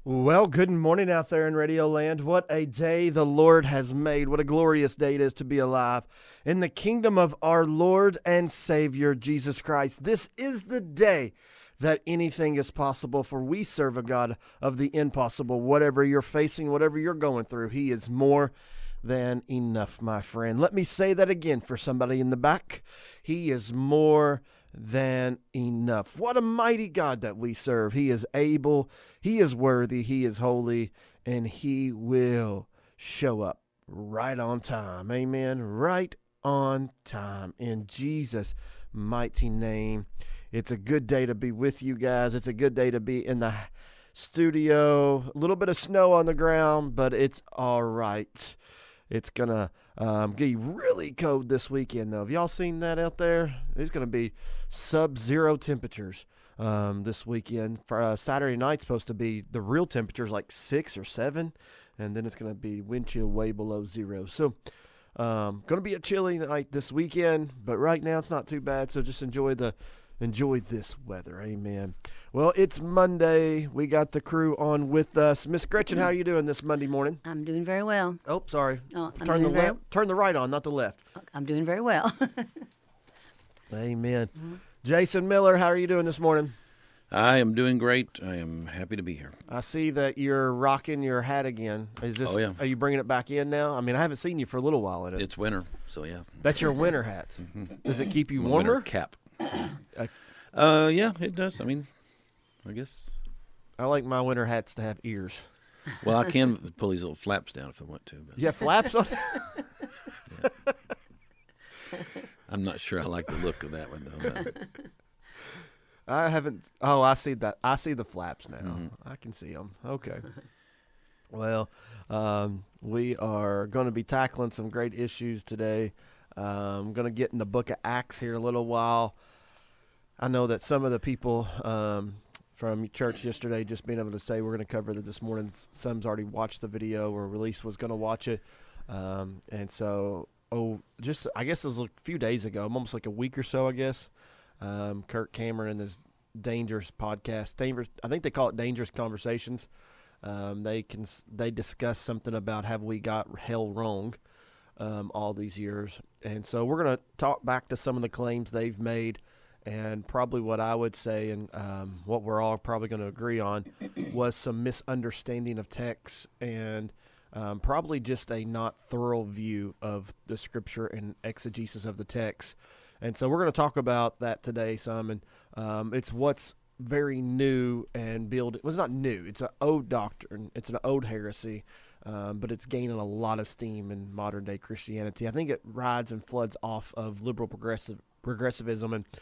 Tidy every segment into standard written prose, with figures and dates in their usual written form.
Well, good morning out there in Radio Land. What a day the Lord has made. What a glorious day it is to be alive in the kingdom of our Lord and Savior, Jesus Christ. This is the day that anything is possible, for we serve a God of the impossible. Whatever you're facing, whatever you're going through, He is more than enough, my friend. Let me say that again for somebody in the back. He is more than enough. What a mighty God that we serve. He is able, He is worthy, He is holy, and He will show up right on time. Amen. Right on time. In Jesus' mighty name. It's a good day to be with you guys. It's a good day to be in the studio. A little bit of snow on the ground, but it's all right. It's going to get really cold this weekend, though. Have y'all seen that out there? It's going to be sub-zero temperatures this weekend. For Saturday night's supposed to be the real temperatures like 6 or 7, and then it's going to be wind chill way below zero. So going to be a chilly night this weekend, but right now it's not too bad, so just enjoy this weather. Amen. Well, it's Monday. We got the crew on with us. Miss Gretchen, how are you doing this Monday morning? I'm doing very well. Oh, sorry. Oh, I'm Turn the doing very- left. Turn the right on, not the left. I'm doing very well. Amen. Jason Miller, how are you doing this morning? I am doing great. I am happy to be here. I see that you're rocking your hat again. Is this? Oh, yeah. Are you bringing it back in now? I mean, I haven't seen you for a little while in it. It's winter, so yeah. That's your winter hat. Does it keep you My warmer? winter cap. Uh, Yeah, it does. I mean, I guess. I like my winter hats to have ears. Well, I can pull these little flaps down if I want to, but You have flaps on. I'm not sure I like the look of that one though. I haven't. Oh, I see that. I see the flaps now. I can see them. Okay. Well, we are going to be tackling some great issues today. I'm going to get in the book of Acts here in a little while. I know that some of the people from church yesterday just being able to say we're going to cover that this morning. Some's already watched the video, or Release was going to watch it. And so, just I guess it was a few days ago, almost like a week or so, I guess. Kirk Cameron and his Dangerous podcast, I think they call it Dangerous Conversations. They discuss something about have we got hell wrong all these years, and so we're going to talk back to some of the claims they've made, and probably what I would say, and what we're all probably going to agree on, was some misunderstanding of text and probably just a not thorough view of the scripture and exegesis of the text. And so we're going to talk about that today, Simon. It's what's very new and build. Well, it's not new. It's an old doctrine. It's an old heresy, but it's gaining a lot of steam in modern day Christianity. I think it rides and floods off of liberal progressivism, and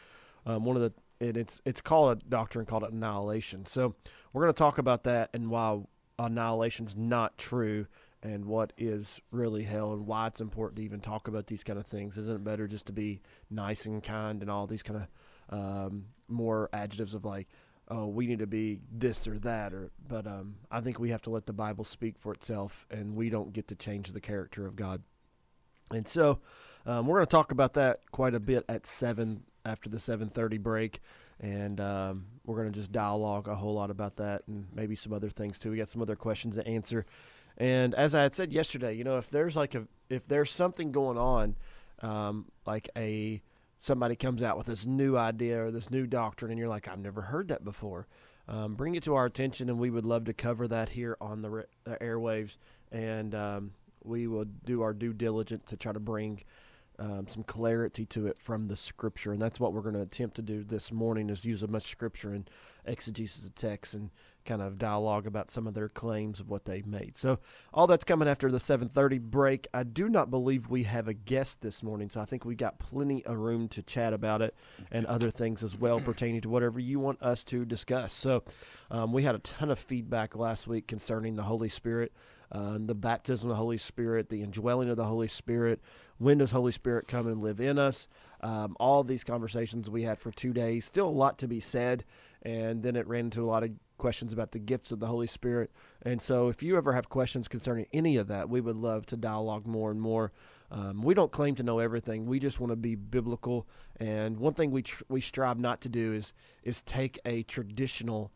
it's called a doctrine called annihilation. So we're going to talk about that and why annihilation's not true, and what is really hell, and why it's important to even talk about these kind of things. Isn't it better just to be nice and kind and all these kind of more adjectives of like, oh, we need to be this or that, but I think we have to let the Bible speak for itself, and we don't get to change the character of God. And so we're going to talk about that quite a bit at 7 after the 7:30 break, and we're going to just dialogue a whole lot about that and maybe some other things too. We got some other questions to answer. And as I had said yesterday, if there's something going on, somebody comes out with this new idea or this new doctrine, and you're like, I've never heard that before, bring it to our attention, and we would love to cover that here on the airwaves, and we will do our due diligence to try to bring some clarity to it from the scripture. And that's what we're going to attempt to do this morning, is use as much scripture and exegesis of text and kind of dialogue about some of their claims of what they've made. So all that's coming after the 7:30 break. I do not believe we have a guest this morning, so I think we got plenty of room to chat about it and other things as well pertaining to whatever you want us to discuss. So we had a ton of feedback last week concerning the Holy Spirit, the baptism of the Holy Spirit, the indwelling of the Holy Spirit. When does Holy Spirit come and live in us? All these conversations we had for 2 days. Still a lot to be said, and then it ran into a lot of questions about the gifts of the Holy Spirit. And so if you ever have questions concerning any of that, we would love to dialogue more and more. We don't claim to know everything. We just want to be biblical. And one thing we strive not to do is take a traditional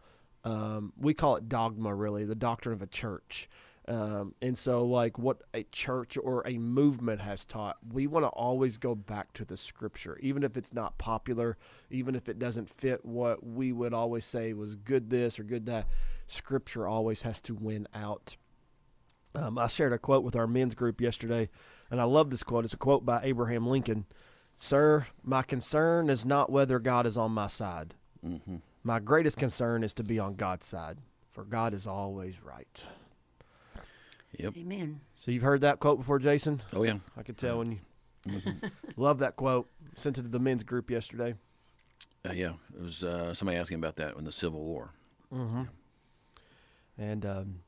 we call it dogma, really, the doctrine of a church. And so, like, what a church or a movement has taught, we want to always go back to the Scripture, even if it's not popular, even if it doesn't fit what we would always say was good this or good that. Scripture always has to win out. I shared a quote with our men's group yesterday, and I love this quote. It's a quote by Abraham Lincoln. "Sir, my concern is not whether God is on my side. Mm-hmm. My greatest concern is to be on God's side, for God is always right." Yep. Amen. So you've heard that quote before, Jason? Oh, yeah. I could tell when you Mm-hmm. love that quote. Sent it to the men's group yesterday. Yeah. It was somebody asking about that in the Civil War. Mm-hmm. And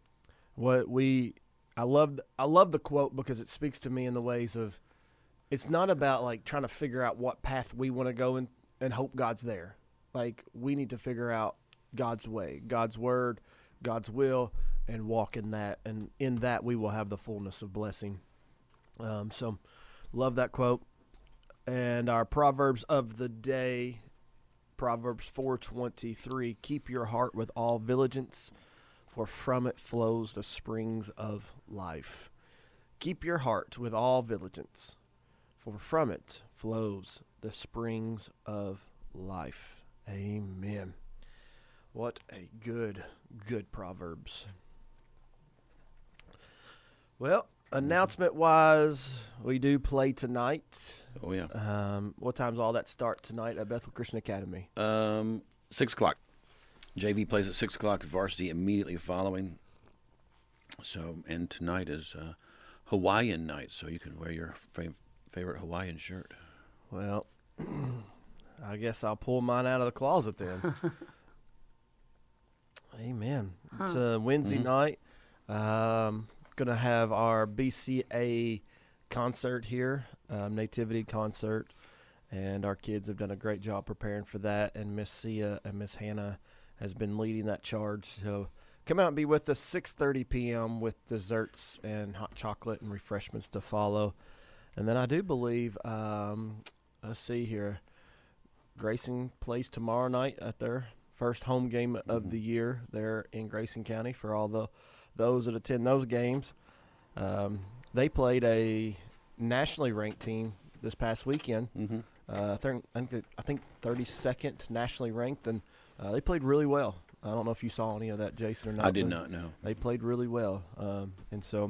I love the quote because it speaks to me in the ways of, it's not about like trying to figure out what path we want to go in and hope God's there. Like, we need to figure out God's way, God's word, God's will, and walk in that. And in that, we will have the fullness of blessing. So love that quote. And our Proverbs of the day, Proverbs 4:23, "Keep your heart with all diligence, for from it flows the springs of life." Keep your heart with all diligence, for from it flows the springs of life. Amen. What a good Proverbs. Well, announcement-wise, we do play tonight. Oh, yeah. What time's all that start tonight at Bethel Christian Academy? 6 o'clock. JV plays at 6 o'clock. Varsity immediately following. So, and tonight is Hawaiian night, so you can wear your favorite Hawaiian shirt. Well, I guess I'll pull mine out of the closet then. Amen. It's a Wednesday night. Going to have our BCA concert here, Nativity concert, and our kids have done a great job preparing for that, and Miss Sia and Miss Hannah has been leading that charge. So come out and be with us 6:30 p.m. with desserts and hot chocolate and refreshments to follow. And then I do believe, let's see here, Grayson plays tomorrow night at their first home game of the year there in Grayson County. For all those that attend those games, they played a nationally ranked team this past weekend. Mm-hmm. I think 32nd nationally ranked, and they played really well. I don't know if you saw any of that, Jason, or not. I did not know. They played really well, and so.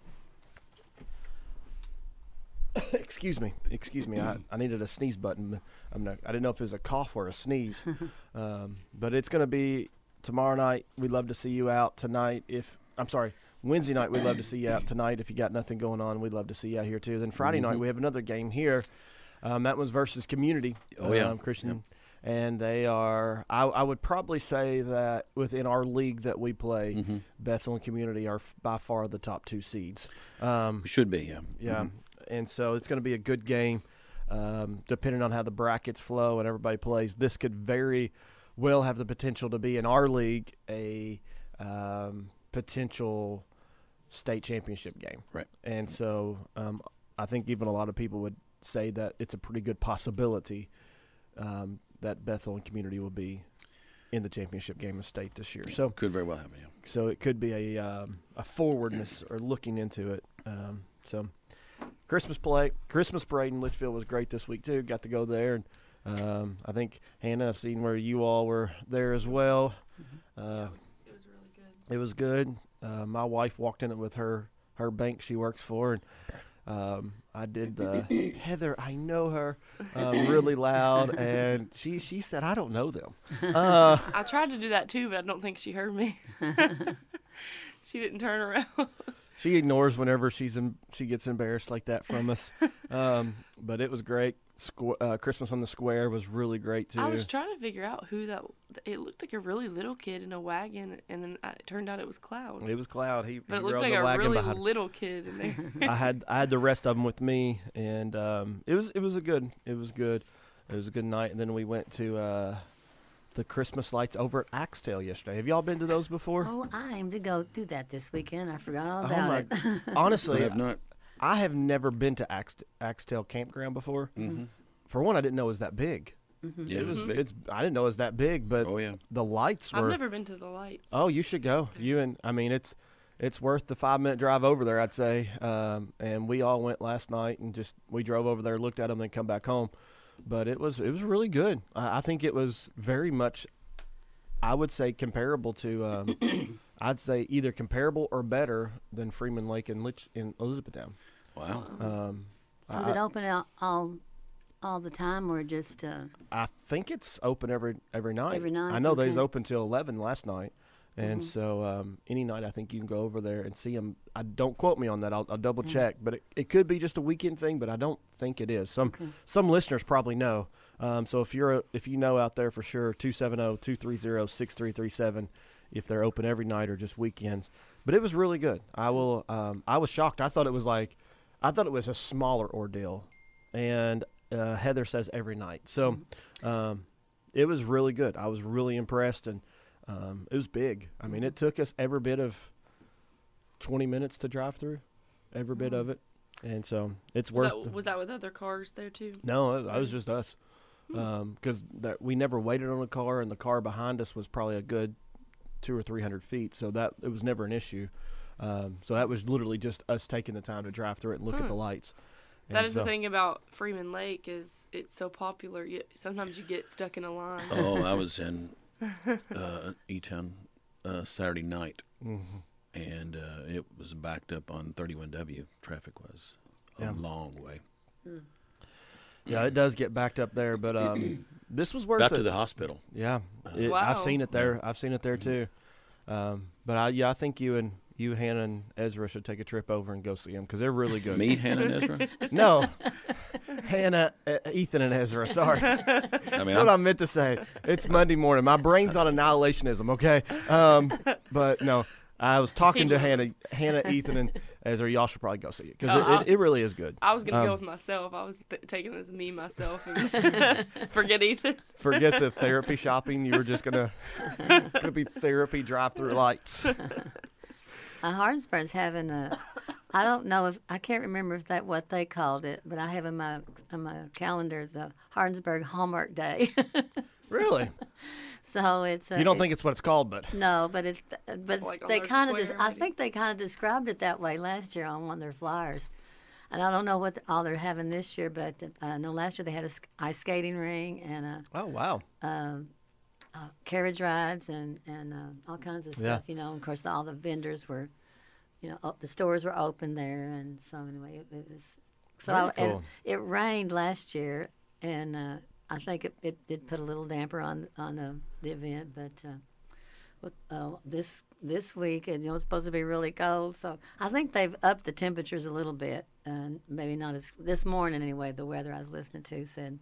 Excuse me. I needed a sneeze button. I didn't know if it was a cough or a sneeze. But it's going to be tomorrow night. We'd love to see you out tonight. Wednesday night. We'd love to see you out tonight. If you got nothing going on, we'd love to see you out here too. Then Friday night we have another game here. That was versus Community. Oh yeah, Christian. Yep. And they are, I would probably say that within our league that we play, Bethel and Community are by far the top two seeds. Should be, yeah. Yeah. Mm-hmm. And so it's going to be a good game, depending on how the brackets flow and everybody plays. This could very well have the potential to be, in our league, a potential state championship game. Right. And so I think even a lot of people would say that it's a pretty good possibility that Bethel and Community will be in the championship game of state this year. So could very well happen, yeah. So it could be a forwardness or looking into it. So Christmas parade in Litchfield was great this week too. Got to go there, and I think Hannah, I've seen where you all were there as well. It was really good. It was good. My wife walked in it with her bank she works for, and I did Heather, I know her, really loud, and she said, I don't know them. I tried to do that too, but I don't think she heard me. She didn't turn around. She ignores whenever she gets embarrassed like that from us. But it was great. Christmas on the Square was really great too. I was trying to figure out who that. It looked like a really little kid in a wagon, and then it turned out it was Cloud. It was Cloud. But it looked rode like the a wagon really behind. little kid in there. I had the rest of them with me, and it was good. It was a good night. And then we went to the Christmas lights over at Axtell yesterday. Have y'all been to those before? Oh, I am to go do that this weekend. I forgot all about it. Honestly, I have not. I have never been to Axtell Campground before. Mm-hmm. For one, I didn't know it was that big. Yeah, It was. big. It's. I didn't know it was that big, but Oh yeah. the lights I've were. never been to the lights. Oh, you should go. I mean, it's worth the 5-minute drive over there, I'd say. And we all went last night and we drove over there, looked at them, then come back home. But it was really good. I think it was very much, I would say, comparable to. I'd say either comparable or better than Freeman Lake in Elizabethtown. Wow. So is it open all the time, or just? I think it's open every night. Every night, I know they was okay. open till 11 last night, and so any night I think you can go over there and see them. I don't quote me on that. I'll double check, but it could be just a weekend thing, but I don't think it is. Some listeners probably know. So if you know out there for sure, 270-230-6337. If they're open every night or just weekends. But it was really good. I was shocked. I thought it was a smaller ordeal, and Heather says every night. So it was really good. I was really impressed, and it was big. I mean, it took us every bit of 20 minutes to drive through, every bit of it, and so it's worth. Was that with other cars there too? No, it was just us, because we never waited on a car, and the car behind us was probably a good 200 or 300 feet, so that it was never an issue. So that was literally just us taking the time to drive through it and look at the lights. That is the thing about Freeman Lake, is it's so popular. Sometimes you get stuck in a line. Oh, I was in E-Town Saturday night, and it was backed up on 31W. Traffic was a long way. Yeah, it does get backed up there, but this was worth Got it. to the hospital. Yeah, Wow. I've seen it there. I've seen it there too. But I think you, Hannah, and Ezra should take a trip over and go see them because they're really good. Me, Hannah, and Ezra. No, Hannah, Ethan, and Ezra. Sorry, I mean, that's what I meant to say. It's Monday morning. My brain's on annihilationism. Okay, but no. I was talking to Hannah, Ethan, and Ezra. Y'all should probably go see it because it really is good. I was going to go with myself. I was taking it as me, myself, and forget Ethan. Forget the therapy shopping. You were just it's gonna be therapy drive-through lights. Hardsburg's having I don't know I can't remember what they called it, but I have on my calendar the Hardsburg Hallmark Day. Really? So it's You don't think it's what it's called, but no, but Like on they their kind of square, I maybe? think they kind of described it that way last year on one of their flyers, and I don't know what all they're having this year, but I know last year they had a ice skating ring and oh wow, carriage rides and all kinds of Yeah. stuff. Of course all the vendors were, the stores were open there, and so anyway it was. So Very and cool. it rained last year, and I think it did put a little damper on the event, but this week, and it's supposed to be really cold, so I think they've upped the temperatures a little bit, and maybe not as this morning anyway. The weather I was listening to said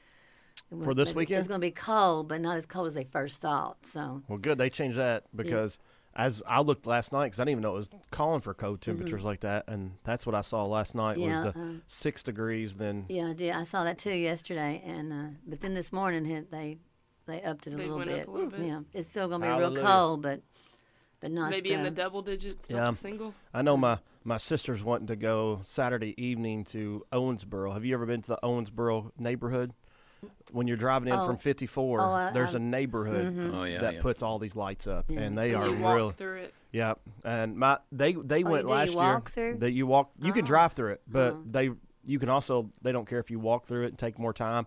For this maybe weekend? it's going to be cold, but not as cold as they first thought. So well, good. They changed that because as I looked last night, because I didn't even know it was calling for cold temperatures like that, and that's what I saw last night Yeah, was the 6 degrees. Then yeah, I did. I saw that too yesterday, and but then this morning they upped it a They little went up bit. a little bit. Yeah, it's still going to be Hallelujah. real cold, but not Maybe in the double digits, Yeah. not the single. I know my sister's wanting to go Saturday evening to Owensboro. Have you ever been to the Owensboro neighborhood? When you're driving in from 54, Oh, there's a neighborhood Oh yeah, that yeah. puts all these lights up, and they are You walk real. through it. Yeah, and they went do last you walk year. through? That you walk, you can Oh. drive through it, but you can also they don't care if you walk through it and take more time.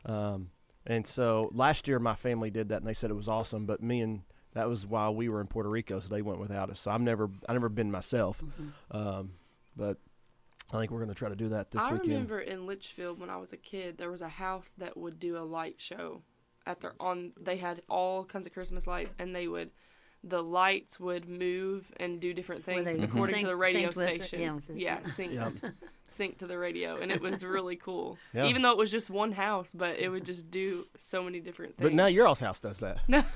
And so last year my family did that, and they said it was awesome. But that was while we were in Puerto Rico, so they went without us. So I never been myself, but I think we're going to try to do that this I weekend. remember in Litchfield when I was a kid, there was a house that would do a light show they had all kinds of Christmas lights, and the lights would move and do different Were things they according to the radio synced with it? station. Yeah, Synced. Yeah. Synced to the radio, and it was really cool. Yeah. Even though it was just one house, but it would just do so many different things. But now your all's house does that. No,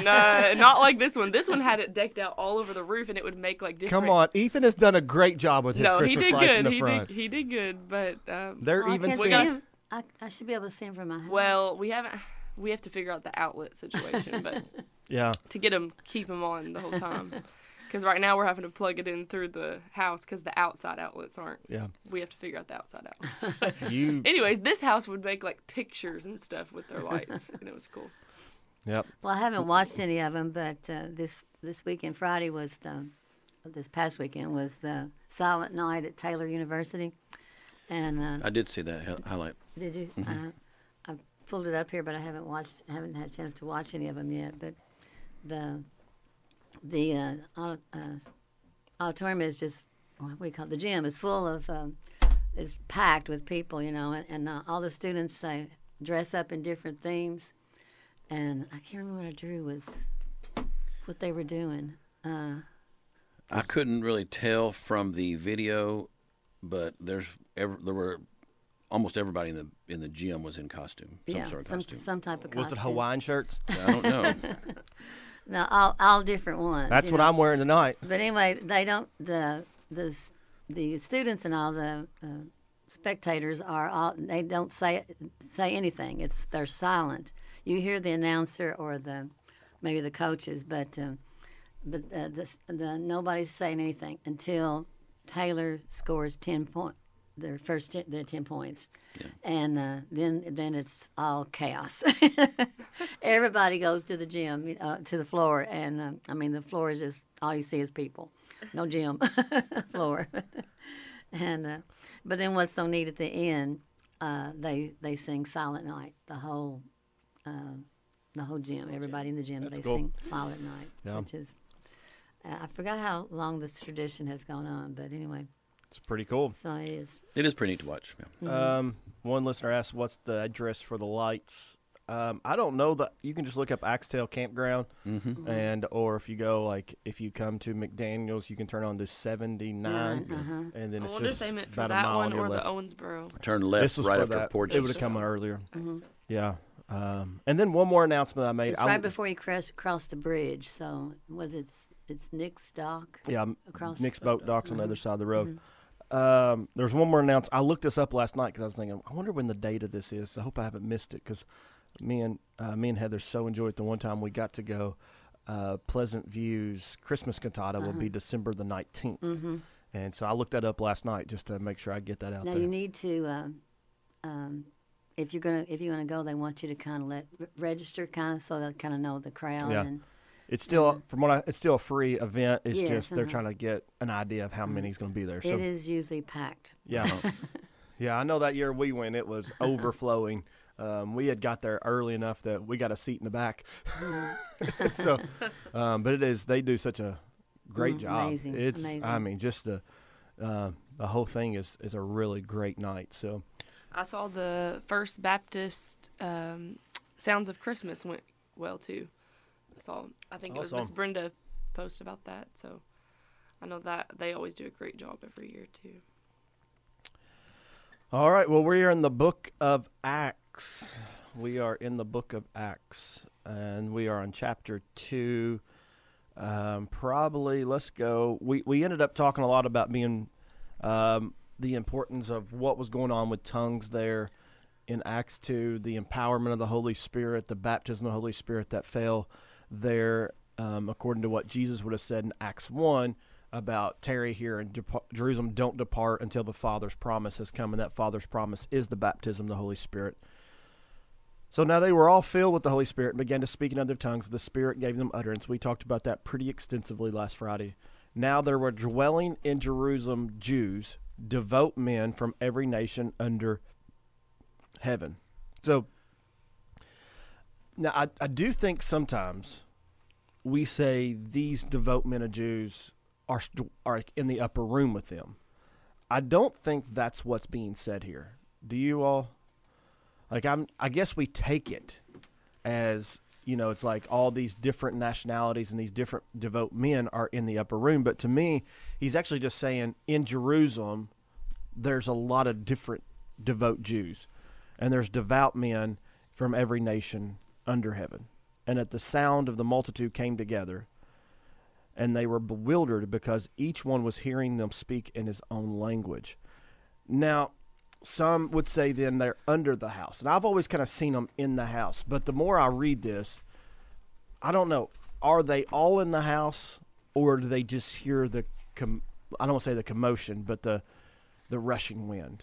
not like this one. This one had it decked out all over the roof, and it would make like different. Come on, Ethan has done a great job with his No, Christmas he did lights good. in the front. He did good, but They're Oh, I even can't singing. see him. I should be able to see him from my house. well, we have to figure out the outlet situation, but Yeah. to keep them on the whole time. Because right now we're having to plug it in through the house because the outside outlets aren't. Yeah. We have to figure out the outside outlets. You. Anyways, this house would make like pictures and stuff with their lights, and it was cool. Yep. Well, I haven't watched any of them, but this weekend, Friday this past weekend was the Silent Night at Taylor University, and I did see that highlight. did you? I pulled it up here, but I haven't had a chance to watch any of them yet. But the auditorium is just what we call the gym is full of is packed with people, and all the students they dress up in different themes, and I can't remember what I drew was what they were doing. I couldn't really tell from the video, but there were almost everybody in the gym was in costume, some sort of costume. Some type of costume. Was it Hawaiian shirts? I don't know. No, all different ones. That's what I'm wearing tonight. But anyway, they don't the students and all the spectators they don't say anything. They're silent. You hear the announcer or maybe the coaches, but nobody's saying anything until Taylor scores 10 points. Their 10 points, yeah. And then it's all chaos. Everybody goes to the gym, to the floor, and the floor is just all you see is people, no gym floor. And but then what's so neat at the end, they sing Silent Night, the whole gym, everybody in the gym. That's they cool. sing Silent Night, yeah. Which is I forgot how long this tradition has gone on, but anyway. It's pretty cool. So it is. It is pretty neat to watch. Yeah. Mm-hmm. One listener asked, "What's the address for the lights?" I don't know that. You can just look up Axtell Campground, or if you come to McDaniel's, you can turn on to 79, and then I it's wonder just if they meant for about a that mile one on your or the left. Owensboro. Turn left This was right for after that. Porches. It would have come earlier. Mm-hmm. Yeah. And then one more announcement I made. It's right before you cross the bridge. So it's Nick's Dock. Yeah, across Nick's Boat Dock's on the other side of the road. Mm-hmm. There's one more announcement. I looked this up last night because I was thinking, I wonder when the date of this is. I hope I haven't missed it because me and Heather so enjoyed it the one time we got to go. Pleasant View's Christmas cantata will be December the 19th. Mm-hmm. And so I looked that up last night just to make sure I get that out now there. you need to, if you're gonna go, they want you to kind of register kind of so they'll kind of know the crowd. Yeah. And It's still it's still a free event. It's Yes, just they're trying to get an idea of how many's going to be there. So it is usually packed. yeah, yeah. I know that year we went, it was overflowing. We had got there early enough that we got a seat in the back. So, but it is. They do such a great job. Amazing, It's. amazing. I mean, just the whole thing is a really great night. So I saw the First Baptist Sounds of Christmas went well too. I think it was Miss Awesome. Brenda post about that. So I know that they always do a great job every year too. all right. Well, we are in the book of Acts. We are in the book of Acts, and we are on chapter 2. Probably, let's go. We ended up talking a lot about being the importance of what was going on with tongues there in Acts 2, the empowerment of the Holy Spirit, the baptism of the Holy Spirit that fell there, according to what Jesus would have said in Acts 1 about tarry here in Jerusalem, don't depart until the Father's promise has come, and that Father's promise is the baptism of the Holy Spirit. So now they were all filled with the Holy Spirit and began to speak in other tongues. The Spirit gave them utterance. We talked about that pretty extensively last Friday. Now there were dwelling in Jerusalem Jews, devout men from every nation under heaven. So now I do think sometimes we say these devout men of Jews are in the upper room with them. I don't think that's what's being said here. Do you all? I guess we take it as, it's like all these different nationalities and these different devout men are in the upper room. But to me, he's actually just saying in Jerusalem, there's a lot of different devout Jews. And there's devout men from every nation under heaven. And at the sound of the multitude came together, and they were bewildered because each one was hearing them speak in his own language. Now, some would say then they're under the house. And I've always kind of seen them in the house. But the more I read this, I don't know. Are they all in the house, or do they just hear the I don't want to say the commotion, but the rushing wind?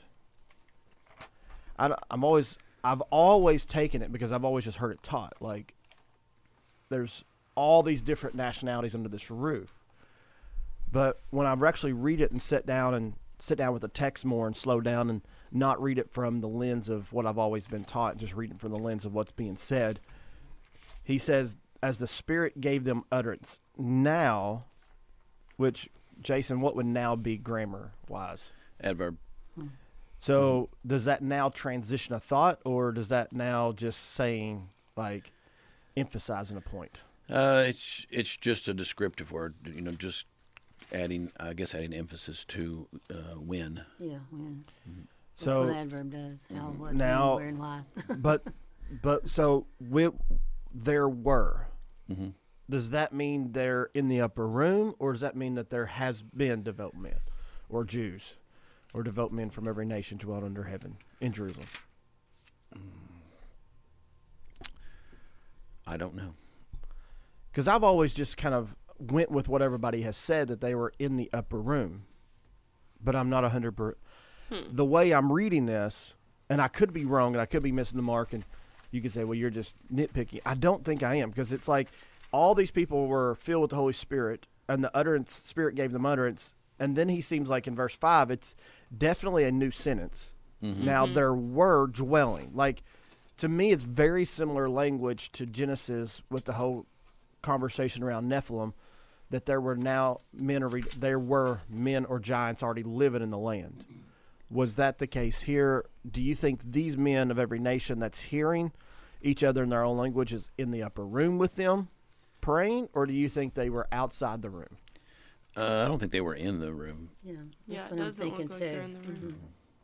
I've always taken it, because I've always just heard it taught, like there's all these different nationalities under this roof. But when I actually read it and sit down with the text more and slow down and not read it from the lens of what I've always been taught, and just read it from the lens of what's being said, he says, as the Spirit gave them utterance. Now, which, Jason, what would now be grammar-wise? Adverb. So does that now transition a thought, or does that now just saying, like, emphasizing a point? It's just a descriptive word, just adding emphasis to when. Yeah, when. That's So what an adverb does. How, what, now- when, where, and why. but so there were. Mm-hmm. Does that mean they're in the upper room, or does that mean that there has been devout men, or Jews, or devout men from every nation dwelt under heaven in Jerusalem? I don't know. Because I've always just kind of went with what everybody has said, that they were in the upper room, but I'm not 100%. The way I'm reading this, and I could be wrong, and I could be missing the mark, and you could say, well, you're just nitpicking. I don't think I am, because it's like all these people were filled with the Holy Spirit, and the Spirit gave them utterance, and then he seems like in verse 5, it's definitely a new sentence. Mm-hmm. Now, there were dwelling. Like, to me, it's very similar language to Genesis with the whole conversation around Nephilim, that there were men or giants already living in the land. Was that the case here? Do you think these men of every nation that's hearing each other in their own language is in the upper room with them praying, or do you think they were outside the room? I don't think they were in the room. Yeah, Yeah, that's it what I'm doesn't thinking look like too. they're in the room.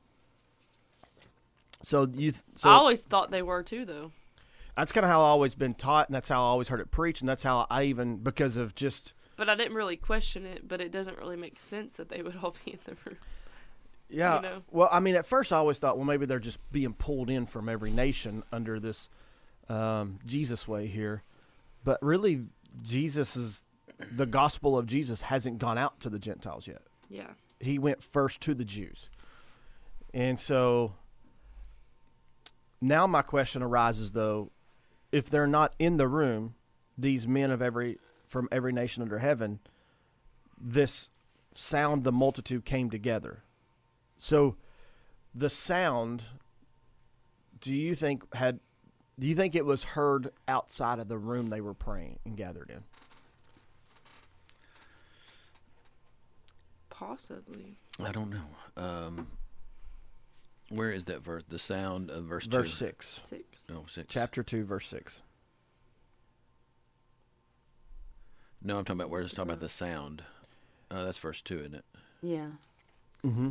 So I always thought they were too, though. that's kind of how I've always been taught, and that's how I always heard it preached, and that's how I even, because of just, But I didn't really question it, but it doesn't really make sense that they would all be in the room. yeah. You know? Well, I mean, at first I always thought, well, maybe they're just being pulled in from every nation under this Jesus way here. But really, the gospel of Jesus hasn't gone out to the Gentiles yet. Yeah. He went first to the Jews. And so now my question arises, though, if they're not in the room, these men from every nation under heaven, this sound, the multitude came together. So the sound, do you think it was heard outside of the room they were praying and gathered in? Possibly. I don't know. Where is that verse? The sound of verse 2? Verse 6. 6. No, 6. Chapter 2, verse 6. No, I'm talking about where it's talking about the sound. That's verse 2, isn't it? Yeah. Mm-hmm.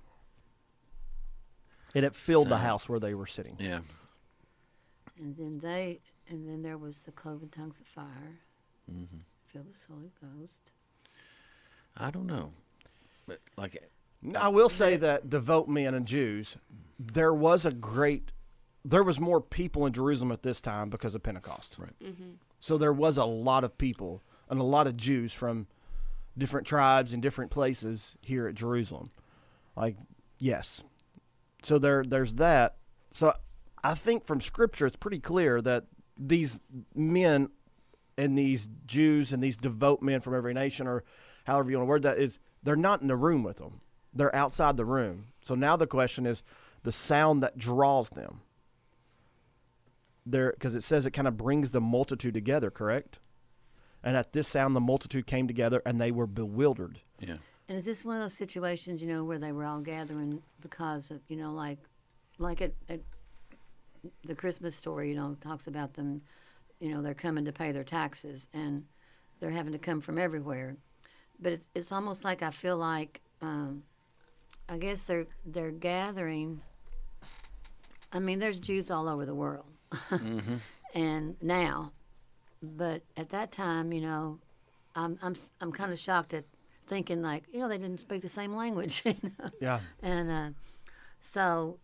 And it filled the Sound. house where they were sitting. Yeah. And then there was the cloven tongues of fire. Mm-hmm. Filled with the Holy Ghost. I don't know. But like, I will say that devout men and Jews, there was more people in Jerusalem at this time because of Pentecost. Right. Mm-hmm. So there was a lot of people and a lot of Jews from different tribes and different places here at Jerusalem. Like, yes. So there's that. So I think from Scripture it's pretty clear that these men and these Jews and these devout men from every nation, or however you want to word that, is they're not in the room with them. They're outside the room. So now the question is the sound that draws them. Because it says it kind of brings the multitude together, correct? And at this sound, the multitude came together, and they were bewildered. yeah. And is this one of those situations, where they were all gathering because of, like at the Christmas story, talks about them, they're coming to pay their taxes and they're having to come from everywhere. But it's almost like I feel like, I guess they're gathering. I mean, there's Jews all over the world, Mm-hmm. and now, but at that time, I'm kind of shocked at thinking like, they didn't speak the same language, Yeah. and so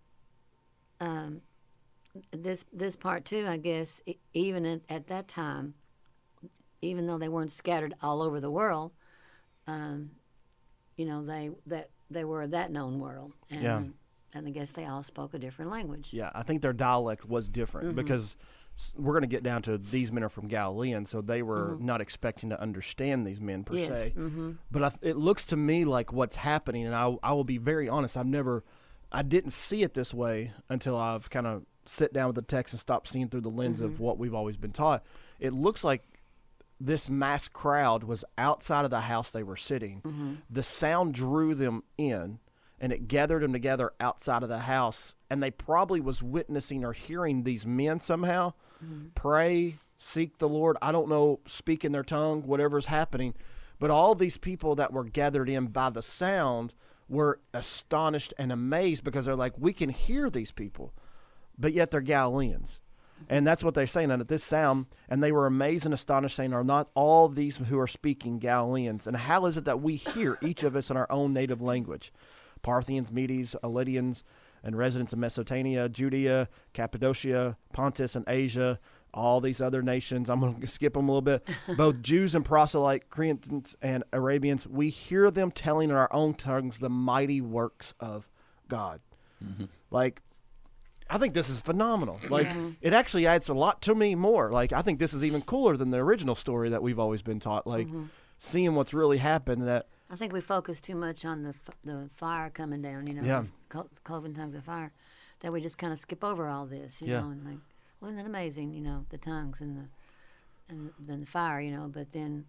this part too, I guess, even at that time, even though they weren't scattered all over the world, you know, they were of that known world, and Yeah. and I guess they all spoke a different language. Yeah, I think their dialect was different because we're going to get down to these men are from Galilee, and so they were not expecting to understand these men per Yes. se. Mm-hmm. But it looks to me like what's happening, and I will be very honest, I didn't see it this way until I've kind of sit down with the text and stopped seeing through the lens of what we've always been taught. It looks like this mass crowd was outside of the house they were sitting. The sound drew them in, and it gathered them together outside of the house, and they probably was witnessing or hearing these men somehow pray, seek the Lord. I don't know, speak in their tongue, whatever's happening. But all these people that were gathered in by the sound were astonished and amazed because they're like, we can hear these people, but yet they're Galileans. And that's what they're saying. And at this sound, and they were amazed and astonished, saying, are not all these who are speaking Galileans? And how is it that we hear, each of us, in our own native language? Parthians, Medes, Elydians, and residents of Mesopotamia, Judea, Cappadocia, Pontus, and Asia, all these other nations. I'm going to skip them a little bit. Both Jews and proselyte, Cretans and Arabians, we hear them telling in our own tongues the mighty works of God. Like, I think this is phenomenal. Like, it actually adds a lot to me more. Like, I think this is even cooler than the original story that we've always been taught. Like, seeing what's really happened. That I think we focus too much on the fire coming down, you know, Yeah. cloven tongues of fire, that we just kind of skip over all this, you Yeah. know, and like, wasn't it amazing, you know, the tongues and then the fire, you know, but then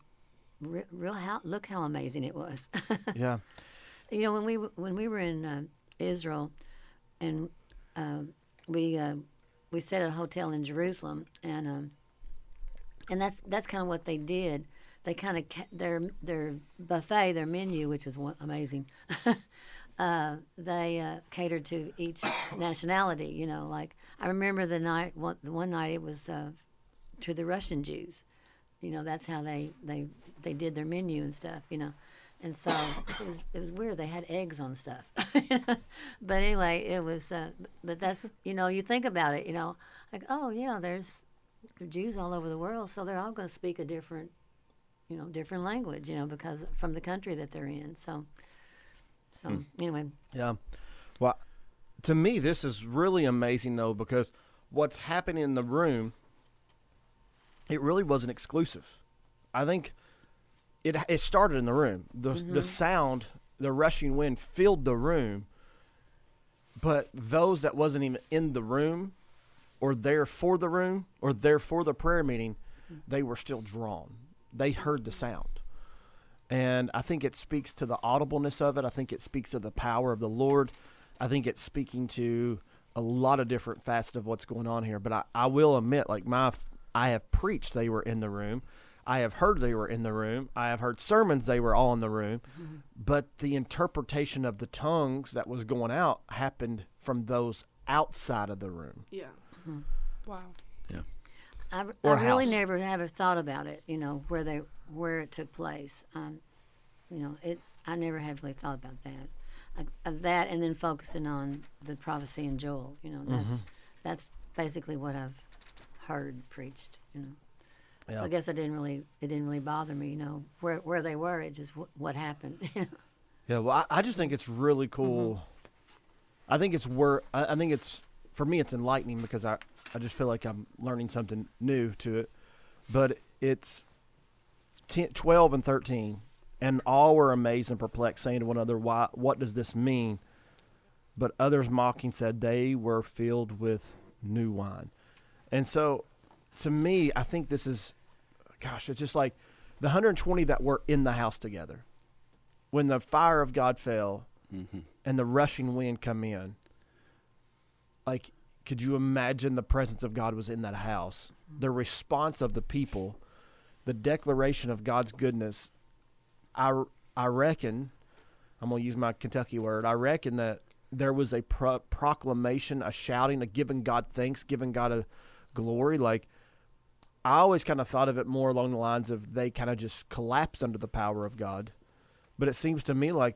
look how amazing it was. yeah, You know, when we were in Israel, and we stayed at a hotel in Jerusalem, and that's kind of what they did. They kind of their buffet, their menu, which was amazing. They catered to each nationality. You know, like I remember the one night it was to the Russian Jews. You know, that's how they did their menu and stuff. You know, and so it was weird. They had eggs on stuff. But anyway, it was. But that's, you know, you think about it. You know, like, oh yeah, there's Jews all over the world, so they're all going to speak a different language, you know, because from the country that they're in. So anyway, yeah. Well, to me, this is really amazing, though, because what's happening in the room, it really wasn't exclusive. I think it started in the room. The sound, the rushing wind filled the room, but those that wasn't even in the room or there for the room or there for the prayer meeting, they were still drawn. They heard the sound. And I think it speaks to the audibleness of it. I think it speaks to the power of the Lord. I think it's speaking to a lot of different facets of what's going on here. But I will admit, like, I have preached they were in the room. I have heard they were in the room. I have heard sermons they were all in the room. But the interpretation of the tongues that was going out happened from those outside of the room. Yeah. Wow. I Or really house. never have thought about it, you know, where it took place. You know, I never have really thought about that. Of that, and then focusing on the prophecy in Joel. You know, that's basically what I've heard preached. You know, Yeah. so I guess it didn't really bother me. You know, where they were. It just what happened. Yeah, well, I just think it's really cool. I think it's for me, it's enlightening because I just feel like I'm learning something new to it. But it's 12 and 13, and all were amazed and perplexed, saying to one another, what does this mean? But others mocking said they were filled with new wine. And so, to me, I think this is, gosh, it's just like the 120 that were in the house together. When the fire of God fell and the rushing wind come in, like, could you imagine the presence of God was in that house? The response of the people, the declaration of God's goodness. I reckon, I'm going to use my Kentucky word, I reckon that there was a proclamation, a shouting, a giving God thanks, giving God a glory. Like, I always kind of thought of it more along the lines of they kind of just collapsed under the power of God. But it seems to me like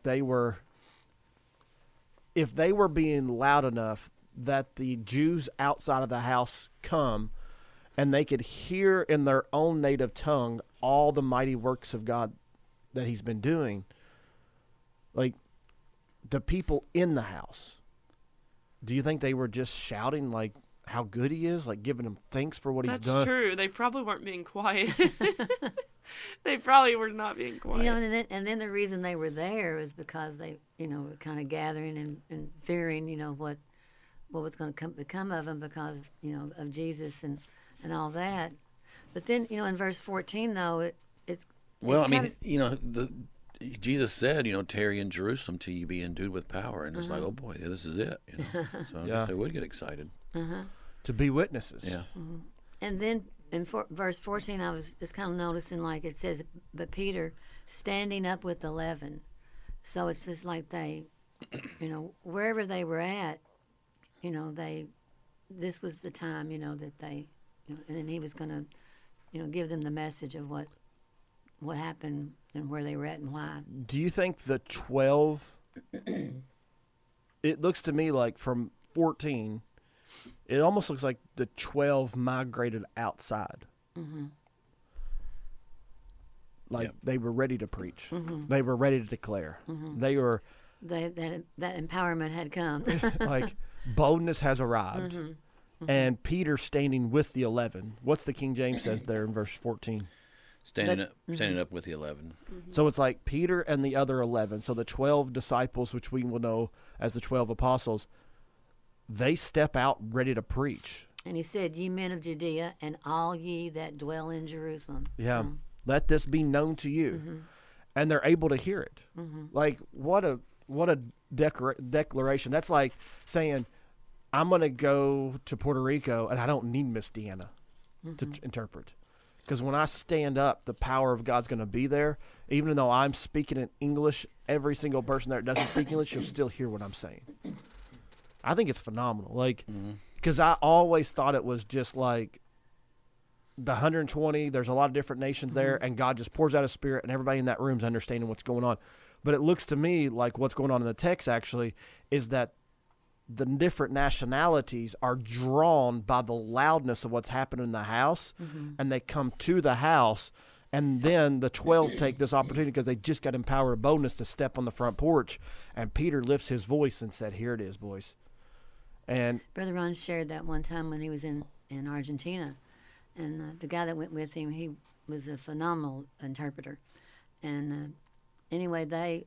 if they were being loud enough that the Jews outside of the house come and they could hear in their own native tongue all the mighty works of God, that he's been doing, like the people in the house, do you think they were just shouting like how good he is, like giving him thanks for what he's That's done? true. They probably weren't being quiet. They probably were not being quiet. You know, and then the reason they were there was because they, were kind of gathering and fearing, what was going to become of them because, of Jesus and all that. But then, in verse 14, though, it's Well, I kind mean, Jesus said, tarry in Jerusalem till you be endued with power, and it's like, oh boy, this is it. So I guess they would get excited. To be witnesses. Yeah. And then in verse 14, I was just kind of noticing, like it says, but Peter standing up with 11. So it's just like they, wherever they were at, this was the time, that they, and then he was going to, give them the message of what happened and where they were at and why. Do you think the 12, it looks to me like from 14, it almost looks like the 12 migrated outside. Like they were ready to preach. They were ready to declare. They were That empowerment had come. like boldness has arrived. And Peter standing with the 11. What's the King James says there in verse 14? Standing up with the 11. So it's like Peter and the other 11. So the 12 disciples, which we will know as the 12 apostles, they step out ready to preach. And he said, ye men of Judea, and all ye that dwell in Jerusalem. Yeah. So, Let this be known to you. And they're able to hear it. Like, what a declaration. That's like saying, I'm going to go to Puerto Rico, and I don't need Miss Deanna to interpret. Because when I stand up, the power of God's going to be there. Even though I'm speaking in English, every single person there that doesn't speak English, you'll still hear what I'm saying. I think it's phenomenal. Like, because I always thought it was just like the 120, there's a lot of different nations there, and God just pours out His Spirit, and everybody in that room is understanding what's going on. But it looks to me like what's going on in the text actually is that the different nationalities are drawn by the loudness of what's happening in the house, and they come to the house, and then the 12 take this opportunity because they just got empowered with boldness to step on the front porch, and Peter lifts his voice and said, here it is, boys. And Brother Ron shared that one time when he was in Argentina. And the guy that went with him, he was a phenomenal interpreter. And anyway,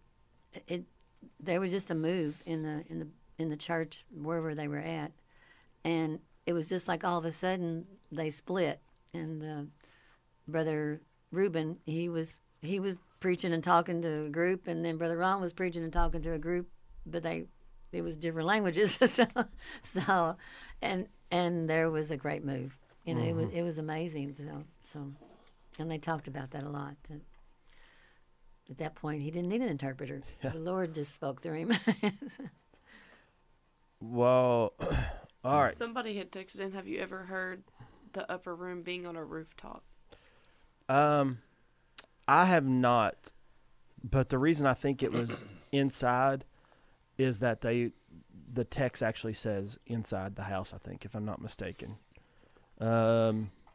they were just a move in the church wherever they were at, and it was just like all of a sudden they split. And Brother Reuben, he was preaching and talking to a group, and then Brother Ron was preaching and talking to a group, but it was different languages. so and there was a great move. It was amazing. So, and they talked about that a lot. That at that point, he didn't need an interpreter. Yeah. The Lord just spoke through him. Well, all right. Somebody had texted in, have you ever heard the upper room being on a rooftop? I have not. But the reason I think it was inside is that the text actually says inside the house, I think, if I'm not mistaken. Let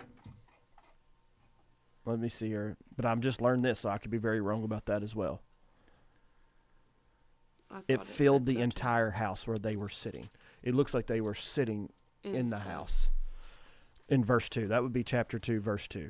me see here. But I'm just learned this, so I could be very wrong about that as well. It filled the entire house where they were sitting. It looks like they were sitting in the house. In verse 2. That would be chapter 2, verse 2.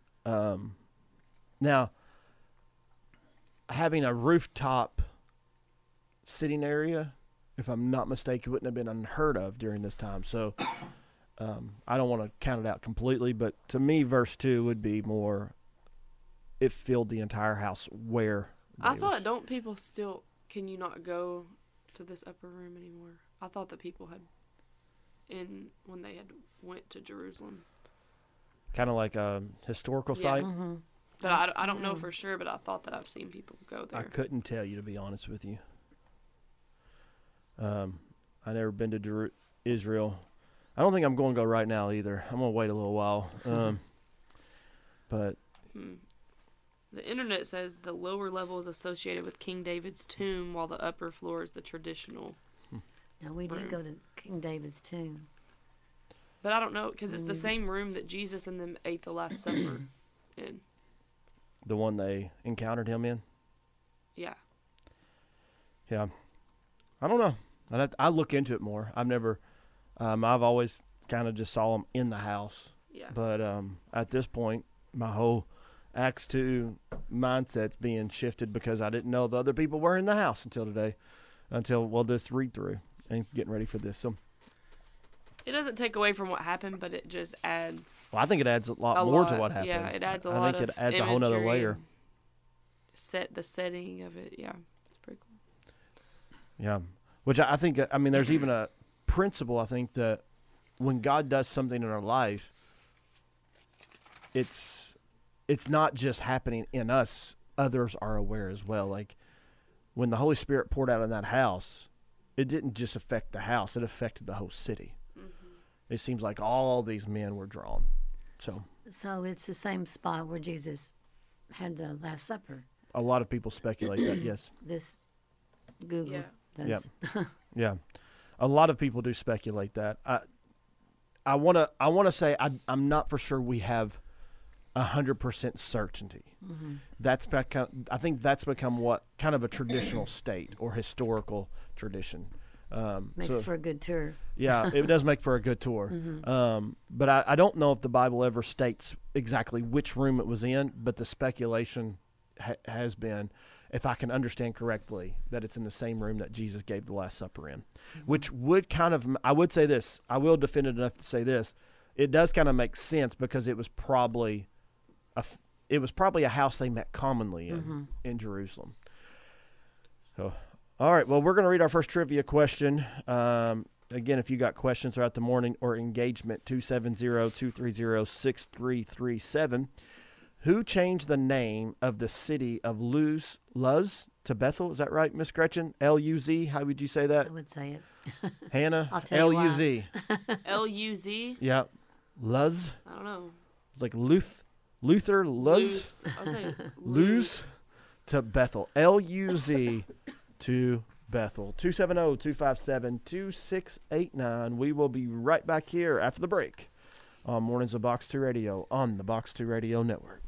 Now, having a rooftop sitting area, if I'm not mistaken, wouldn't have been unheard of during this time. So I don't want to count it out completely, but to me, verse 2 would be more, it filled the entire house where I thought, don't people still, can you not go to this upper room anymore? I thought that people had, when they had went to Jerusalem. Kind of like a historical site? Mm-hmm. But I don't know for sure, but I thought that I've seen people go there. I couldn't tell you, to be honest with you. I never been to Israel. I don't think I'm going to go right now either. I'm going to wait a little while. But the internet says the lower level is associated with King David's tomb, while the upper floor is the traditional. Now, we did go to King David's tomb. But I don't know, because it's the same room that Jesus and them ate the Last Supper in. The one they encountered him in? Yeah. Yeah. I don't know. I look into it more. I've never, I've always kind of just saw them in the house. Yeah. But at this point, my whole Acts 2 mindset's being shifted because I didn't know the other people were in the house until today, this read through and getting ready for this. So It doesn't take away from what happened, but it just adds. well, I think it adds a lot more to what happened. Yeah, it adds a I lot think of it adds a whole nother imagery layer. and the setting of it. Yeah, it's pretty cool. Yeah. Which I think, I mean, there's even a principle, I think, that when God does something in our life, it's not just happening in us. Others are aware as well. Like when the Holy Spirit poured out in that house, it didn't just affect the house, it affected the whole city. It seems like all these men were drawn. So it's the same spot where Jesus had the Last Supper. a lot of people speculate that, yes. This Google Yeah. does. Yeah. A lot of people do speculate that. I want to say I'm not for sure we have 100% certainty. That's become, I think that's become what kind of a traditional state or historical tradition. Makes for a good tour. Yeah, it does make for a good tour. But I don't know if the Bible ever states exactly which room it was in, but the speculation has been, if I can understand correctly, that it's in the same room that Jesus gave the Last Supper in, which would kind of, I would say this, I will defend it enough to say this, it does kind of make sense because it was probably a house they met commonly in Jerusalem. So, all right, well, we're going to read our first trivia question. Again, if you got questions throughout the morning or engagement, 270-230-6337. Who changed the name of the city of Luz to Bethel? Is that right, Miss Gretchen? L-U-Z? How would you say that? I would say it. Hannah? I'll tell you why. L-U-Z. L-U-Z? Yeah. Luz? I don't know. It's like Luther, Luz? I'll say Luz to Bethel. L-U-Z to Bethel. 270-257-2689. We will be right back here after the break on Mornings of Box 2 Radio on the Box 2 Radio Network.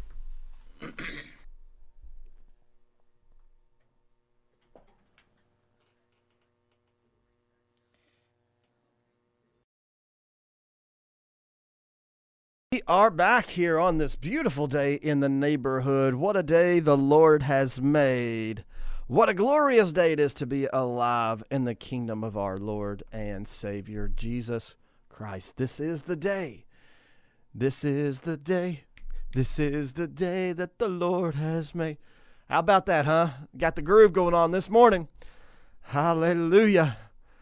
We are back here on this beautiful day in the neighborhood. What a day the Lord has made. What a glorious day it is to be alive in the kingdom of our Lord and Savior, Jesus Christ. This is the day. This is the day. This is the day that the Lord has made. How about that, huh? Got the groove going on this morning. Hallelujah.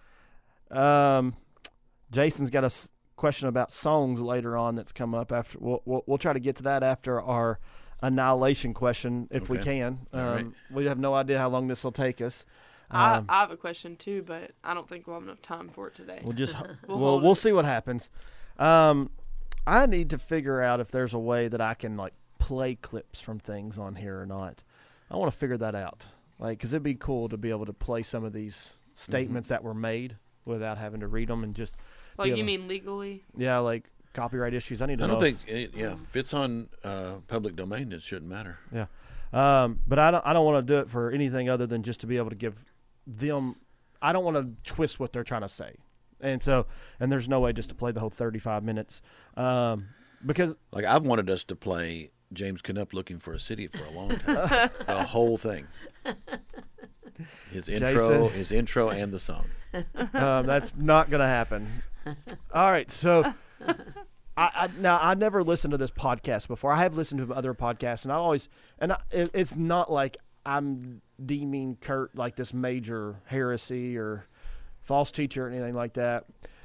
Jason's got a question about songs later on that's come up. After we'll try to get to that after our annihilation question if we can. Right. We have no idea how long this will take us. I have a question too, but I don't think we'll have enough time for it today. We'll just hold we'll it. see what happens. I need to figure out if there's a way that I can like play clips from things on here or not. I want to figure that out. Like, because it'd be cool to be able to play some of these statements that were made without having to read them and just. Like, be you able- mean legally? Yeah, like copyright issues. I need to I know. don't think if it's on public domain, it shouldn't matter. Yeah, but I don't want to do it for anything other than just to be able to give them. I don't want to twist what they're trying to say, and there's no way just to play the whole 35 minutes, because Like I've wanted us to play James Knupp Looking for a City for a long time. The whole thing. His intro and the song. that's not going to happen. All right, so I never listened to this podcast before. I have listened to other podcasts, and it's not like I'm deeming Kurt like this major heresy or false teacher or anything like that.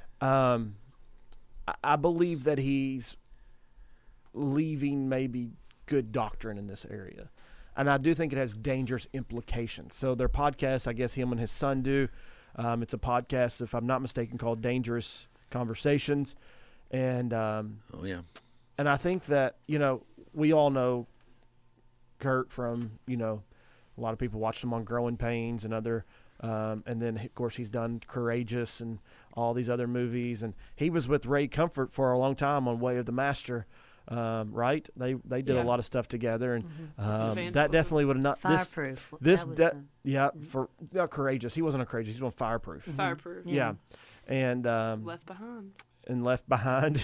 I believe that he's leaving maybe good doctrine in this area. And I do think it has dangerous implications. So their podcast, I guess him and his son do. It's a podcast, if I'm not mistaken, called Dangerous Conversations. And Oh yeah. and I think that, we all know Kurt from, a lot of people watched him on Growing Pains and other, and then, of course, he's done Courageous and all these other movies. And he was with Ray Comfort for a long time on Way of the Master. right? They did Yeah. a lot of stuff together, and that Evangelism. definitely would have not Fireproof. This That was yeah, for courageous. He wasn't a courageous. He's on fireproof. Fireproof. Yeah, and Left behind. Left Behind.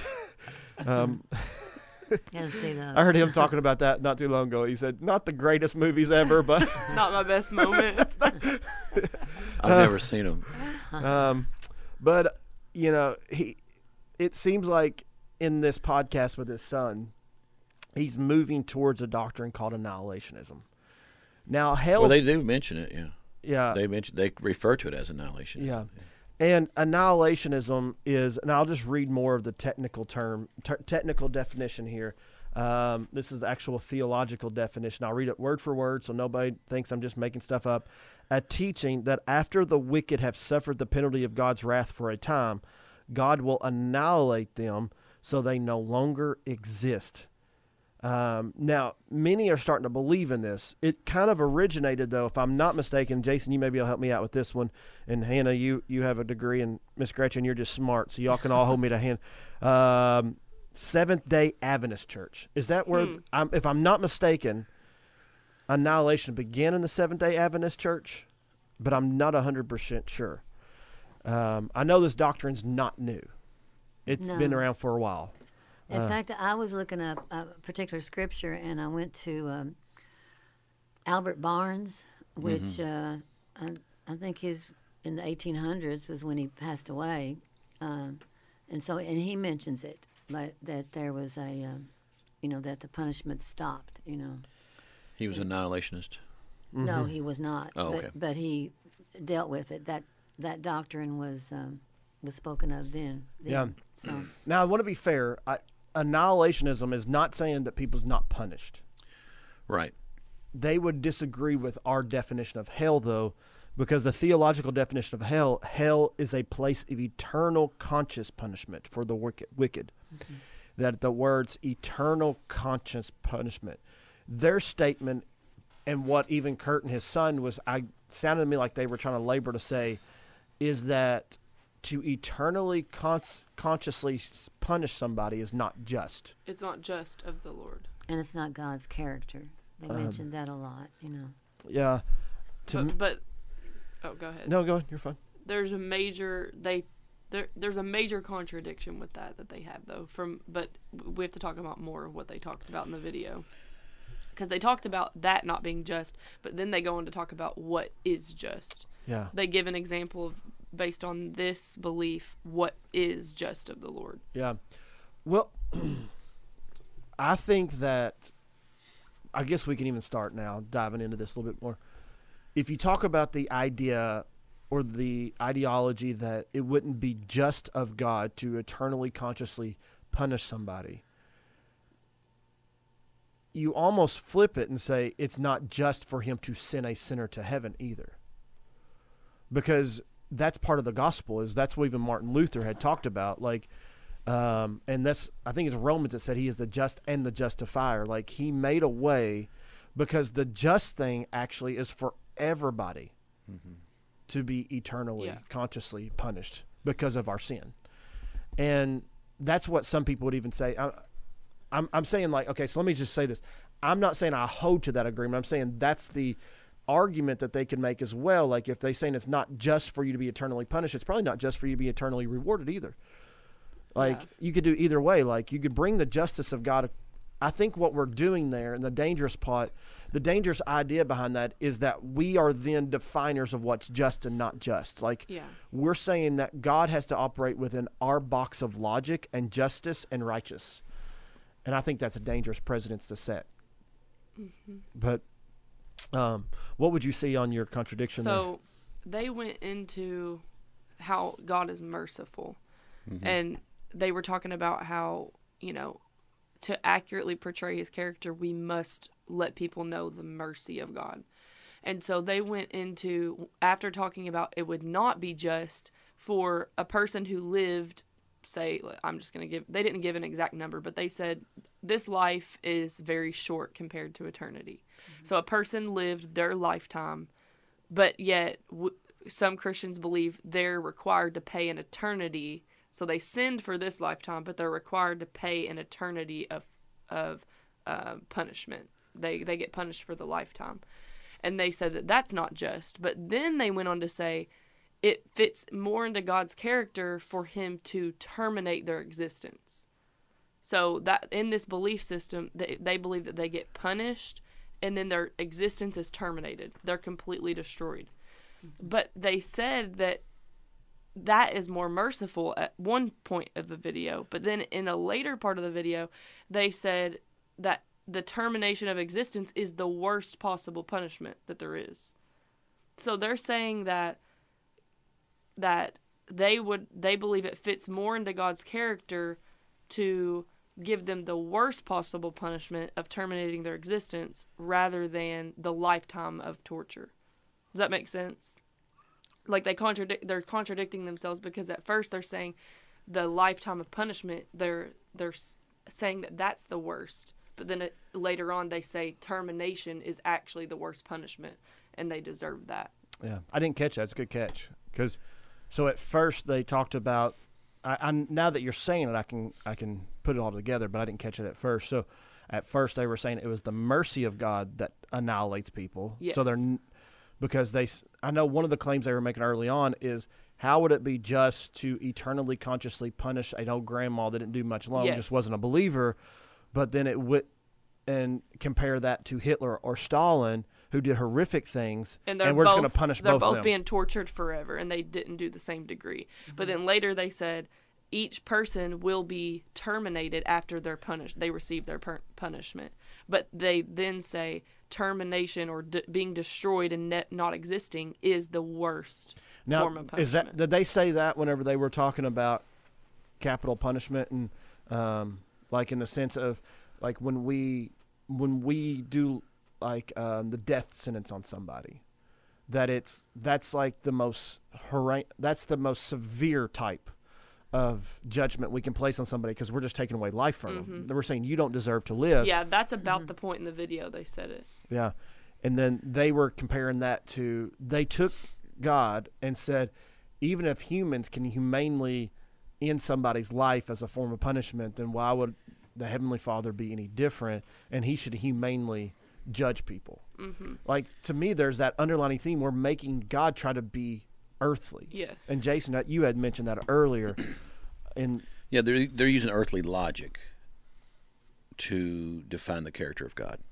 gotta see those. I heard him talking about that not too long ago. He said, "Not the greatest movies ever, but." Not my best moment. I've never seen them. But it seems like in this podcast with his son, he's moving towards a doctrine called annihilationism. Now, hell, Well, they do mention it. Yeah, yeah, they refer to it as annihilation. yeah. And annihilationism is, and I'll just read more of the technical technical definition here. This is the actual theological definition. I'll read it word for word so nobody thinks I'm just making stuff up. A teaching that after the wicked have suffered the penalty of God's wrath for a time, God will annihilate them so they no longer exist. Now, many are starting to believe in this. It kind of originated, though, if I'm not mistaken. Jason, you maybe will help me out with this one. And Hannah, you have a degree, and Miss Gretchen, you're just smart, so y'all can all hold me to hand. Seventh-day Adventist Church. Is that where, if I'm not mistaken, annihilation began in the Seventh-day Adventist Church? But I'm not 100% sure. I know this doctrine's not new. It's been No. around for a while. In fact, I was looking up a particular scripture, and I went to Albert Barnes, which I think his in the 1800s was when he passed away, and he mentions it, but that there was that the punishment stopped. He was an annihilationist. No, he was not. Oh, okay. But he dealt with it. That doctrine was spoken of then. Yeah. So Now, I want to be fair. Annihilationism is not saying that people's not punished. Right. They would disagree with our definition of hell, though, because the theological definition of hell is a place of eternal conscious punishment for the wicked. That the words eternal conscious punishment, their statement, and what even Kurt and his son sounded to me like they were trying to labor to say, is that to eternally consciously punish somebody is not just. It's not just of the Lord. and it's not God's character. They mentioned that a lot. Yeah. But oh, go ahead. No, go ahead. You're fine. There's a major there's a major contradiction with that they have though. But we have to talk about more of what they talked about in the video, because they talked about that not being just, but then they go on to talk about what is just. Yeah. They give an example of, based on this belief, what is just of the Lord. Yeah. Well, I think that, I guess we can even start now diving into this a little bit more. If you talk about the idea or the ideology that it wouldn't be just of God to eternally consciously punish somebody, you almost flip it and say it's not just for him to send a sinner to heaven either. Because that's part of the gospel, that's what even Martin Luther had talked about. Like, and that's, I think it's Romans that said he is the just and the justifier. Like, he made a way, because the just thing actually is for everybody to be eternally, consciously punished because of our sin. And that's what some people would even say. I'm saying, like, okay, so let me just say this. I'm not saying I hold to that agreement. I'm saying that's the argument that they can make as well. Like, if they're saying it's not just for you to be eternally punished, it's probably not just for you to be eternally rewarded either. Like, you could do either way. Like, you could bring the justice of God. I think what we're doing there, and the dangerous idea behind that is that we are then definers of what's just and not just. Like, we're saying that God has to operate within our box of logic and justice and righteous. And I think that's a dangerous precedent to set. But what would you see on your contradiction there? So they went into how God is merciful. And they were talking about how, to accurately portray his character, we must let people know the mercy of God. And so they went into, after talking about it would not be just for a person who lived, say, I'm just going to give, they didn't give an exact number, but they said this life is very short compared to eternity. So a person lived their lifetime, but yet some Christians believe they're required to pay an eternity. So they sinned for this lifetime, but they're required to pay an eternity of of punishment. They get punished for the lifetime. And they said that that's not just. But then they went on to say it fits more into God's character for him to terminate their existence. So that in this belief system, they believe that they get punished and then their existence is terminated. They're completely destroyed. But they said that is more merciful at one point of the video. But then in a later part of the video, they said that the termination of existence is the worst possible punishment that there is. So they're saying that they believe it fits more into God's character to give them the worst possible punishment of terminating their existence rather than the lifetime of torture. Does that make sense? Like they're contradicting themselves, because at first they're saying the lifetime of punishment, they're saying that that's the worst. But then later on they say termination is actually the worst punishment and they deserve that. Yeah, I didn't catch that. It's a good catch. So at first they talked about, I now that you're saying it, I can put it all together, but I didn't catch it at first. So at first they were saying it was the mercy of God that annihilates people. Yes. So I know one of the claims they were making early on is, how would it be just to eternally consciously punish an old grandma that didn't do much wrong, Yes. just wasn't a believer, but then it would, and compare that to Hitler or Stalin, who did horrific things, And we're just going to punish both of them. They're both being tortured forever, and they didn't do the same degree. Mm-hmm. But then later they said each person will be terminated after they're punished. They receive their punishment. But they then say termination or being destroyed and not existing is the worst form of punishment. Did they say that whenever they were talking about capital punishment, and like in the sense of like when we do like the death sentence on somebody, that's like the most severe type of judgment we can place on somebody, because we're just taking away life from them. We're saying you don't deserve to live. Yeah, that's about the point in the video they said it. Yeah, and then they were comparing that to, they took God and said, even if humans can humanely end somebody's life as a form of punishment, then why would the Heavenly Father be any different? And he should humanely judge people. Mm-hmm. Like, to me, there's that underlying theme. We're making God try to be earthly. Yes. And Jason, you had mentioned that earlier. And yeah, they're using earthly logic to define the character of God,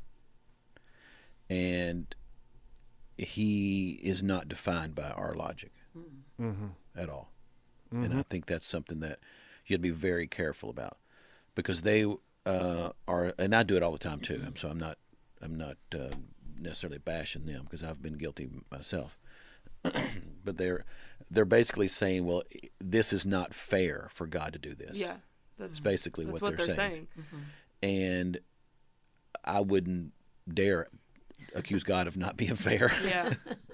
and he is not defined by our logic at all. Mm-hmm. And I think that's something that you have to be very careful about, because they are, and I do it all the time too. So I'm not necessarily bashing them, because I've been guilty myself. But they're basically saying, well, this is not fair for God to do this. Yeah, that's basically what they're saying. Mm-hmm. And I wouldn't dare accuse God of not being fair. Yeah.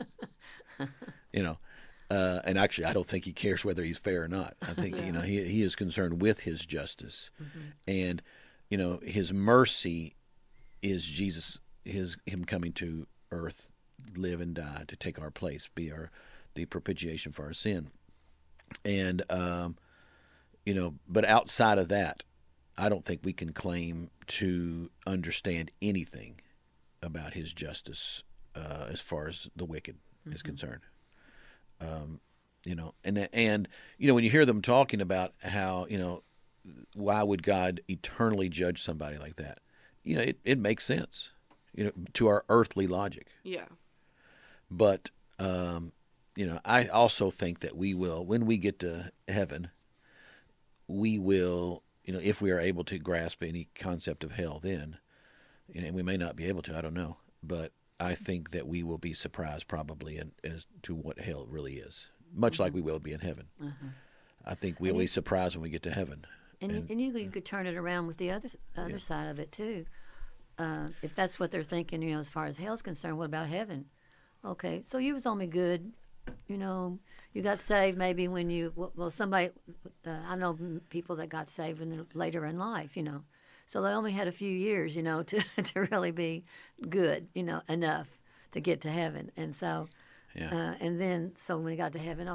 And actually, I don't think he cares whether he's fair or not. I think he is concerned with his justice, and his mercy is Jesus, him coming to earth, live and die to take our place, be the propitiation for our sin. And but outside of that, I don't think we can claim to understand anything about his justice as far as the wicked is concerned. And when you hear them talking about how, why would God eternally judge somebody like that? It makes sense, to our earthly logic. Yeah. But, I also think that we will, when we get to heaven, we will, if we are able to grasp any concept of hell then, and we may not be able to, I don't know, but I think that we will be surprised probably as to what hell really is, much like we will be in heaven. I think we'll be surprised when we get to heaven. And you could turn it around with the other side of it too. If that's what they're thinking, as far as hell's concerned, what about heaven? Okay, so you was only good, you got saved maybe when somebody, I know people that got saved later in life, so they only had a few years, to really be good, enough to get to heaven. And so, and then, so when they got to heaven, okay,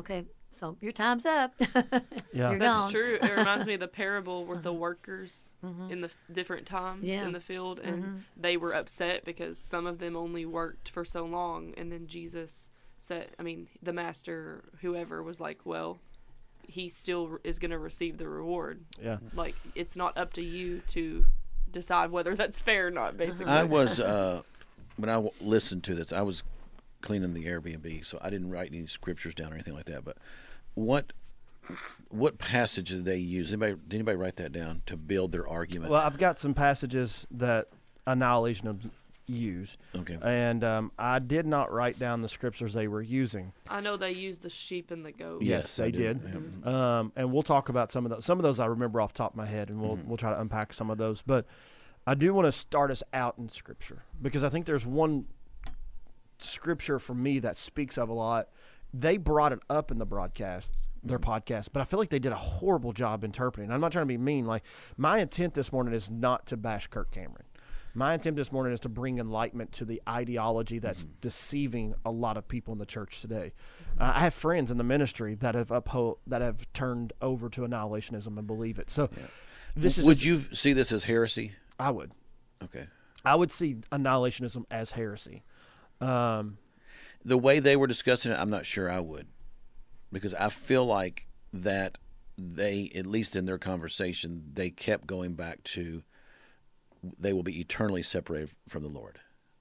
So your time's up. Yeah. You're That's gone. true. It reminds me of the parable with the workers Mm-hmm. in the different times Yeah. in the field, and they were upset because some of them only worked for so long, and then Jesus said, I mean, the master, whoever, was like, well, he still is going to receive the reward. Yeah. Like, it's not up to you to decide whether that's fair or not, basically. I was when I listened to this, I was cleaning the Airbnb, so I didn't write any scriptures down or anything like that. But what passage did they use? Did anybody write that down to build their argument? Well, I've got some passages that Annihilationism use, Okay. and I did not write down the scriptures they were using. I know they used the sheep and the goat. Yes, I they do. did. Yeah. And we'll talk about some of those. Some of those I remember off the top of my head, and we'll try to unpack some of those. But I do want to start us out in Scripture because I think there's one Scripture for me that speaks of a lot. They brought it up in the broadcast, their podcast, but I feel like they did a horrible job interpreting. I'm not trying to be mean. Like, my intent this morning is not to bash Kirk Cameron. My intent this morning is to bring enlightenment to the ideology that's deceiving a lot of people in the church today. I have friends in the ministry that have turned over to annihilationism and believe it. So, this is Would you see this as heresy? I would. Okay. I would see annihilationism as heresy. The way they were discussing it, I'm not sure I would, because I feel like that they, at least in their conversation, they kept going back to they will be eternally separated from the Lord.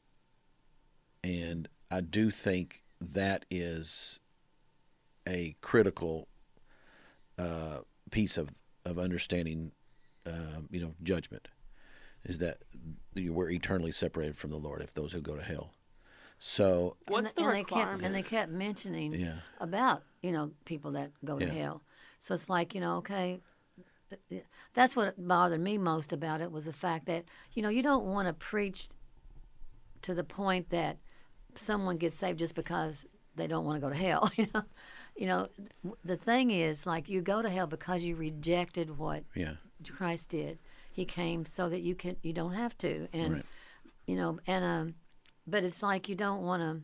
And I do think that is a critical piece of understanding, judgment, is that we're eternally separated from the Lord if those who go to hell. So What's the requirement? They kept mentioning Yeah. about, people that go to Yeah. hell. So it's like, okay, that's what bothered me most about it was the fact that, you don't want to preach to the point that someone gets saved just because they don't want to go to hell. The thing is, like, you go to hell because you rejected what yeah, Christ did. He came so that you don't have to, and Right. but it's like you don't want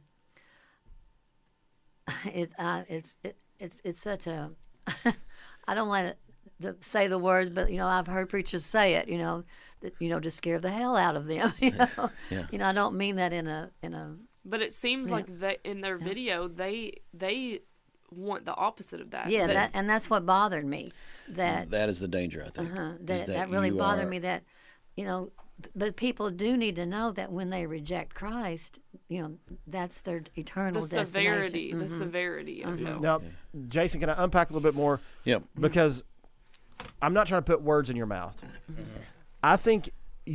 to. It's such a. I don't want to say the words, but I've heard preachers say it. That to scare the hell out of them. Yeah. I don't mean that in a. But it seems Yeah. like they, in their video, they want the opposite of that. Yeah, and that's what bothered me. That that is the danger, I think. is that really you bothered are- me. That but people do need to know that when they reject Christ, that's their eternal the destination. the severity of hell. now, Jason, can I unpack a little bit more? Yeah. Because I'm not trying to put words in your mouth. I think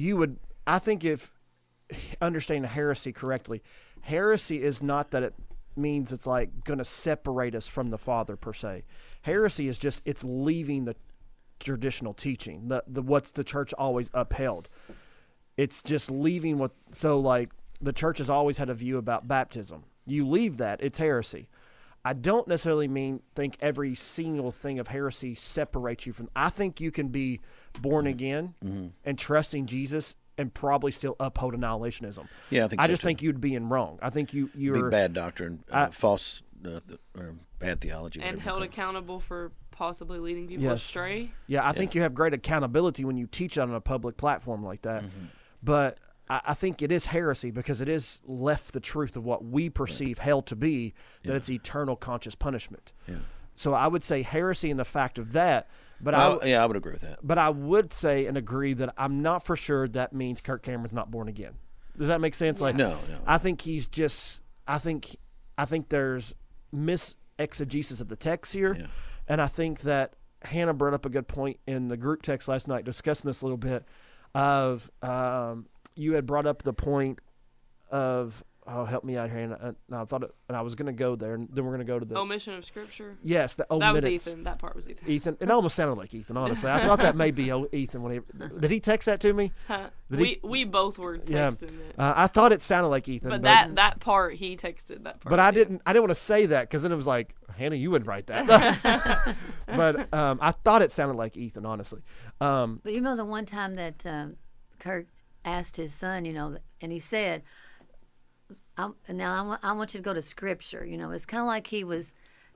if understanding heresy correctly, heresy is not that it means it's like going to separate us from the Father per se. Heresy is just it's leaving the traditional teaching, the what's the church always upheld. It's just leaving what the church has always had a view about baptism. You leave that, it's heresy. I don't necessarily think every single thing of heresy separates you from. I think you can be born again and trusting Jesus and probably still uphold annihilationism. Yeah, I think I so, just too. think you'd be in wrong. I think you're Big bad doctrine, false or bad theology, And whatever you held call it. accountable for possibly leading people Yes. astray. Yeah, I think you have great accountability when you teach on a public platform like that. But I think it is heresy because it is left the truth of what we perceive hell to be, that it's eternal conscious punishment. Yeah. So I would say heresy in the fact of that. But I would agree with that. But I would say and agree that I'm not for sure that means Kirk Cameron's not born again. Does that make sense? Like, No. I think he's just. I think there's misexegesis of the text here, Yeah. and I think that Hannah brought up a good point in the group text last night, discussing this a little bit. Of you had brought up the point of help me out here, and I thought and I was going to go there, and then we're going to go to the Omission of scripture. yes, the That was omittance. Ethan. That part was Ethan. Ethan, it almost sounded like Ethan. Honestly, I thought that may be Ethan when did he text that to me? Did We both were Yeah, texting it. I thought it sounded like Ethan, But that part, he texted that part. but I too. didn't want to say that because then it was like Hannah, you wouldn't write that. But I thought it sounded like Ethan, honestly. But the one time that Kirk asked his son, and he said, I want you to go to Scripture. It's kind of like he was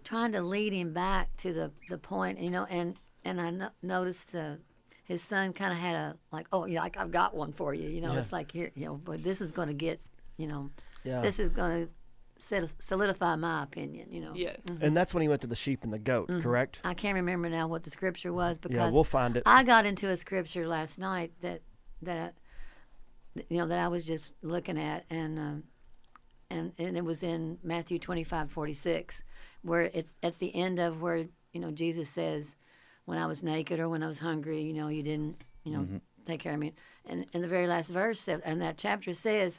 trying to lead him back to the point, and I noticed his son kind of had a like, oh yeah, like I've got one for you, Yeah. It's like here, but this is going to get, Yeah. this is going to solidify my opinion, Yes. And that's when he went to the sheep and the goat, correct? I can't remember now what the scripture was because Yeah, we'll find it. I got into a scripture last night that I was just looking at, and it was in Matthew 25:46, where it's the end of where Jesus says, "When I was naked or when I was hungry, you didn't take care of me." And in the very last verse and that chapter says,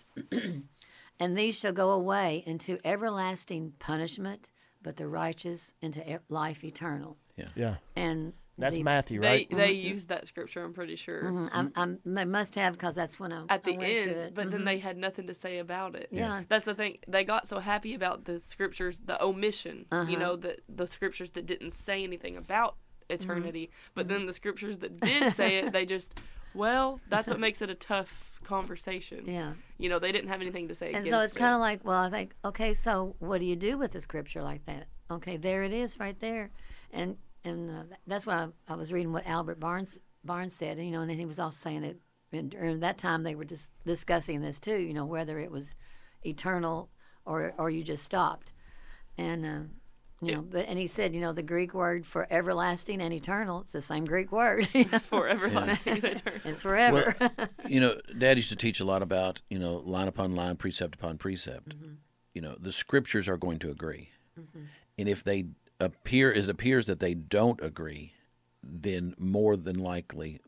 "And these shall go away into everlasting punishment, but the righteous into life eternal." Yeah. And That's the, Matthew, right? They used that scripture, I'm pretty sure, they must have, because that's when I at the I went end, to it. but then they had nothing to say about it. Yeah. That's the thing. They got so happy about the scriptures, the omission, the scriptures that didn't say anything about eternity, but then the scriptures that did say it, they just, that's what makes it a tough conversation. Yeah. They didn't have anything to say And against so it's it. kind of like, well, I think, okay, so what do you do with a scripture like that? Okay, there it is right there. And that's why I was reading what Albert Barnes said, and then he was also saying that during that time they were just discussing this too, whether it was eternal or you just stopped. And, and he said, the Greek word for everlasting and eternal, it's the same Greek word. For everlasting and eternal. It's forever. Dad used to teach a lot about, line upon line, precept upon precept. The scriptures are going to agree. And if it appears that they don't agree, then more than likely,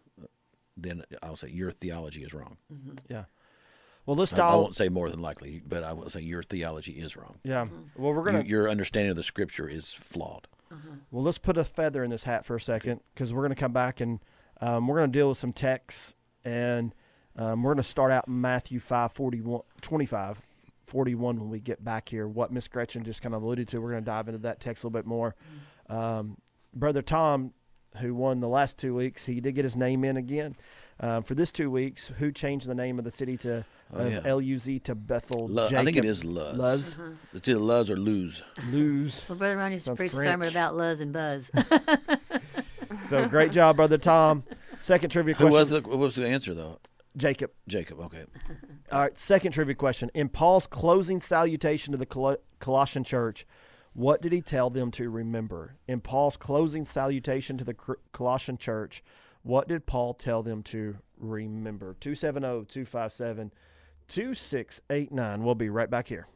then I'll say your theology is wrong. Yeah. Well, let's I won't say more than likely, but I will say your theology is wrong. Yeah. Well, we're gonna. Your understanding of the scripture is flawed. Well, let's put a feather in this hat for a second, because we're gonna come back and we're gonna deal with some texts, and we're gonna start out in Matthew 25:41 when we get back here. What Miss Gretchen just kind of alluded to, we're gonna dive into that text a little bit more. Brother Tom, who won the last 2 weeks, he did get his name in again. For this 2 weeks, who changed the name of the city to Luz to Bethel? I think it is Luz. Luz. It's either Luz or lose. Luz. Well, Brother Ron used to Sounds preach a French. sermon about Luz and Buzz. So great job, Brother Tom. Second trivia Who question. what was the answer, though? Jacob. Jacob, okay. All right, second trivia question. In Paul's closing salutation to the Colossian church, what did he tell them to remember? In Paul's closing salutation to the Colossian church, what did Paul tell them to remember? 270-257-2689. We'll be right back here.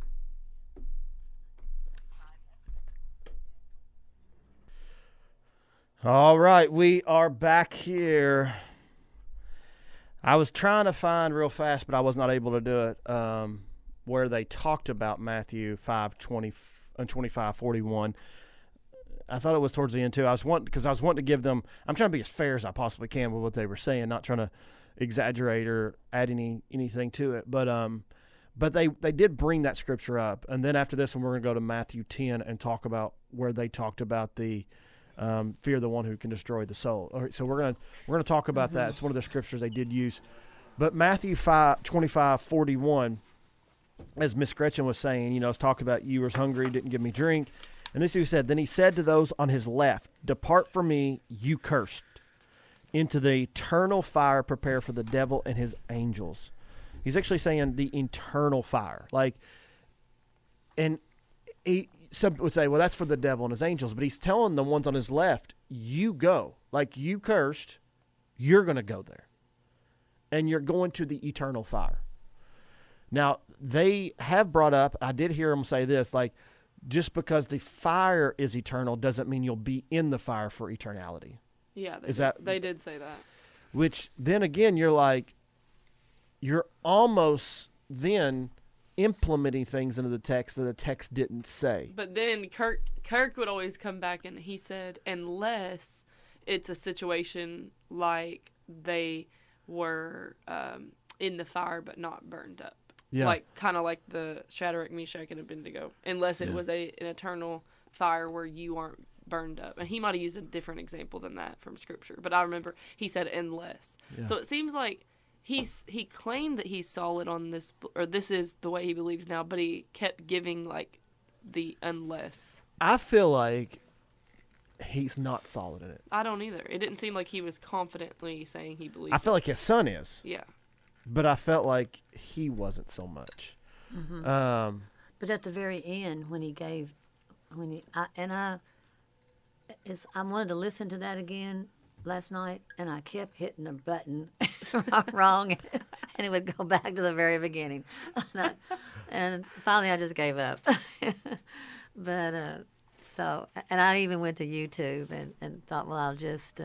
All right, we are back here. I was trying to find real fast, but I was not able to do it, where they talked about Matthew 5:20 and 25:41. I thought it was towards the end too. I was wanting to give them. I'm trying to be as fair as I possibly can with what they were saying, not trying to exaggerate or add anything to it. But they did bring that scripture up, and then after this one, we're going to go to Matthew 10 and talk about where they talked about the fear the one who can destroy the soul. All right, so we're gonna talk about that. It's one of the scriptures they did use. But Matthew 5:25-41, as Miss Gretchen was saying, it's talking about you was hungry, didn't give me drink. And this is what he said. Then he said to those on his left, "Depart from me, you cursed, into the eternal fire prepared for the devil and his angels." He's actually saying the eternal fire. Some would say, well, that's for the devil and his angels. But he's telling the ones on his left, you go. Like you cursed, you're going to go there. And you're going to the eternal fire. Now, they have brought up, I did hear them say this, just because the fire is eternal doesn't mean you'll be in the fire for eternality. Yeah, they did say that. Which then again, you're almost then implementing things into the text that the text didn't say. But then Kirk would always come back and he said, unless it's a situation like they were in the fire but not burned up. Yeah. Kind of like the Shadrach, Meshach, and Abednego. Unless it was an eternal fire where you aren't burned up. And he might have used a different example than that from Scripture. But I remember he said unless. Yeah. So it seems like he claimed that he's solid on this, or this is the way he believes now, but he kept giving the unless. I feel like he's not solid in it. I don't either. It didn't seem like he was confidently saying he believed. I feel like his son is, Yeah. but I felt like he wasn't so much. But at the very end, when he gave, when he, I wanted to listen to that again last night, and I kept hitting the button wrong, and it would go back to the very beginning. And finally, I just gave up. But so, and I even went to YouTube and thought, well, I'll just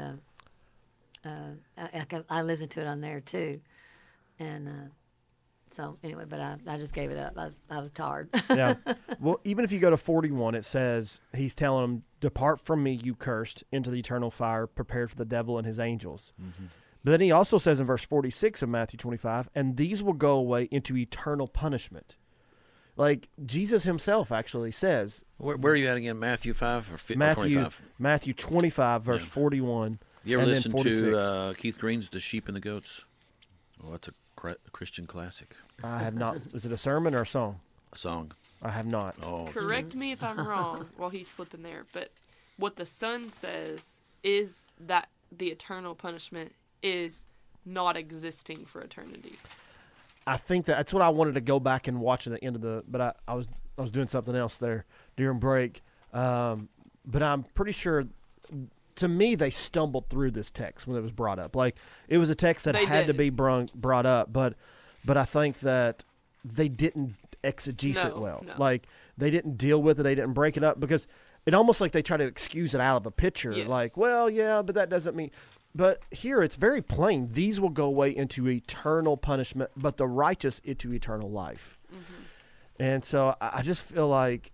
I listened to it on there too, and. So anyway, but I just gave it up. I was tired. Yeah. Well, even if you go to 41, it says he's telling them, "Depart from me, you cursed, into the eternal fire prepared for the devil and his angels." Mm-hmm. But then he also says in verse 46 of Matthew 25, "And these will go away into eternal punishment." Like Jesus himself actually says. Where are you at again? Matthew 5 or Matthew 25? Matthew 25, verse 41. You ever and listen then 46. to Keith Green's The Sheep and the Goats? Well, that's a Christian classic. I have not. Is it a sermon or a song? A song. I have not. Oh, Correct me if I'm wrong while he's flipping there, but what the Son says is that the eternal punishment is not existing for eternity. I think that's what I wanted to go back and watch at the end of but I was doing something else there during break. But I'm pretty sure, to me, they stumbled through this text when it was brought up. Like, it was a text that had to be brought up, but I think that they didn't exegese it well. No. Like, they didn't deal with it. They didn't break it up, because it almost like they try to excuse it out of a picture. Yes. Like, well, yeah, but that doesn't mean. But here it's very plain. These will go away into eternal punishment, but the righteous into eternal life. Mm-hmm. And so I just feel like.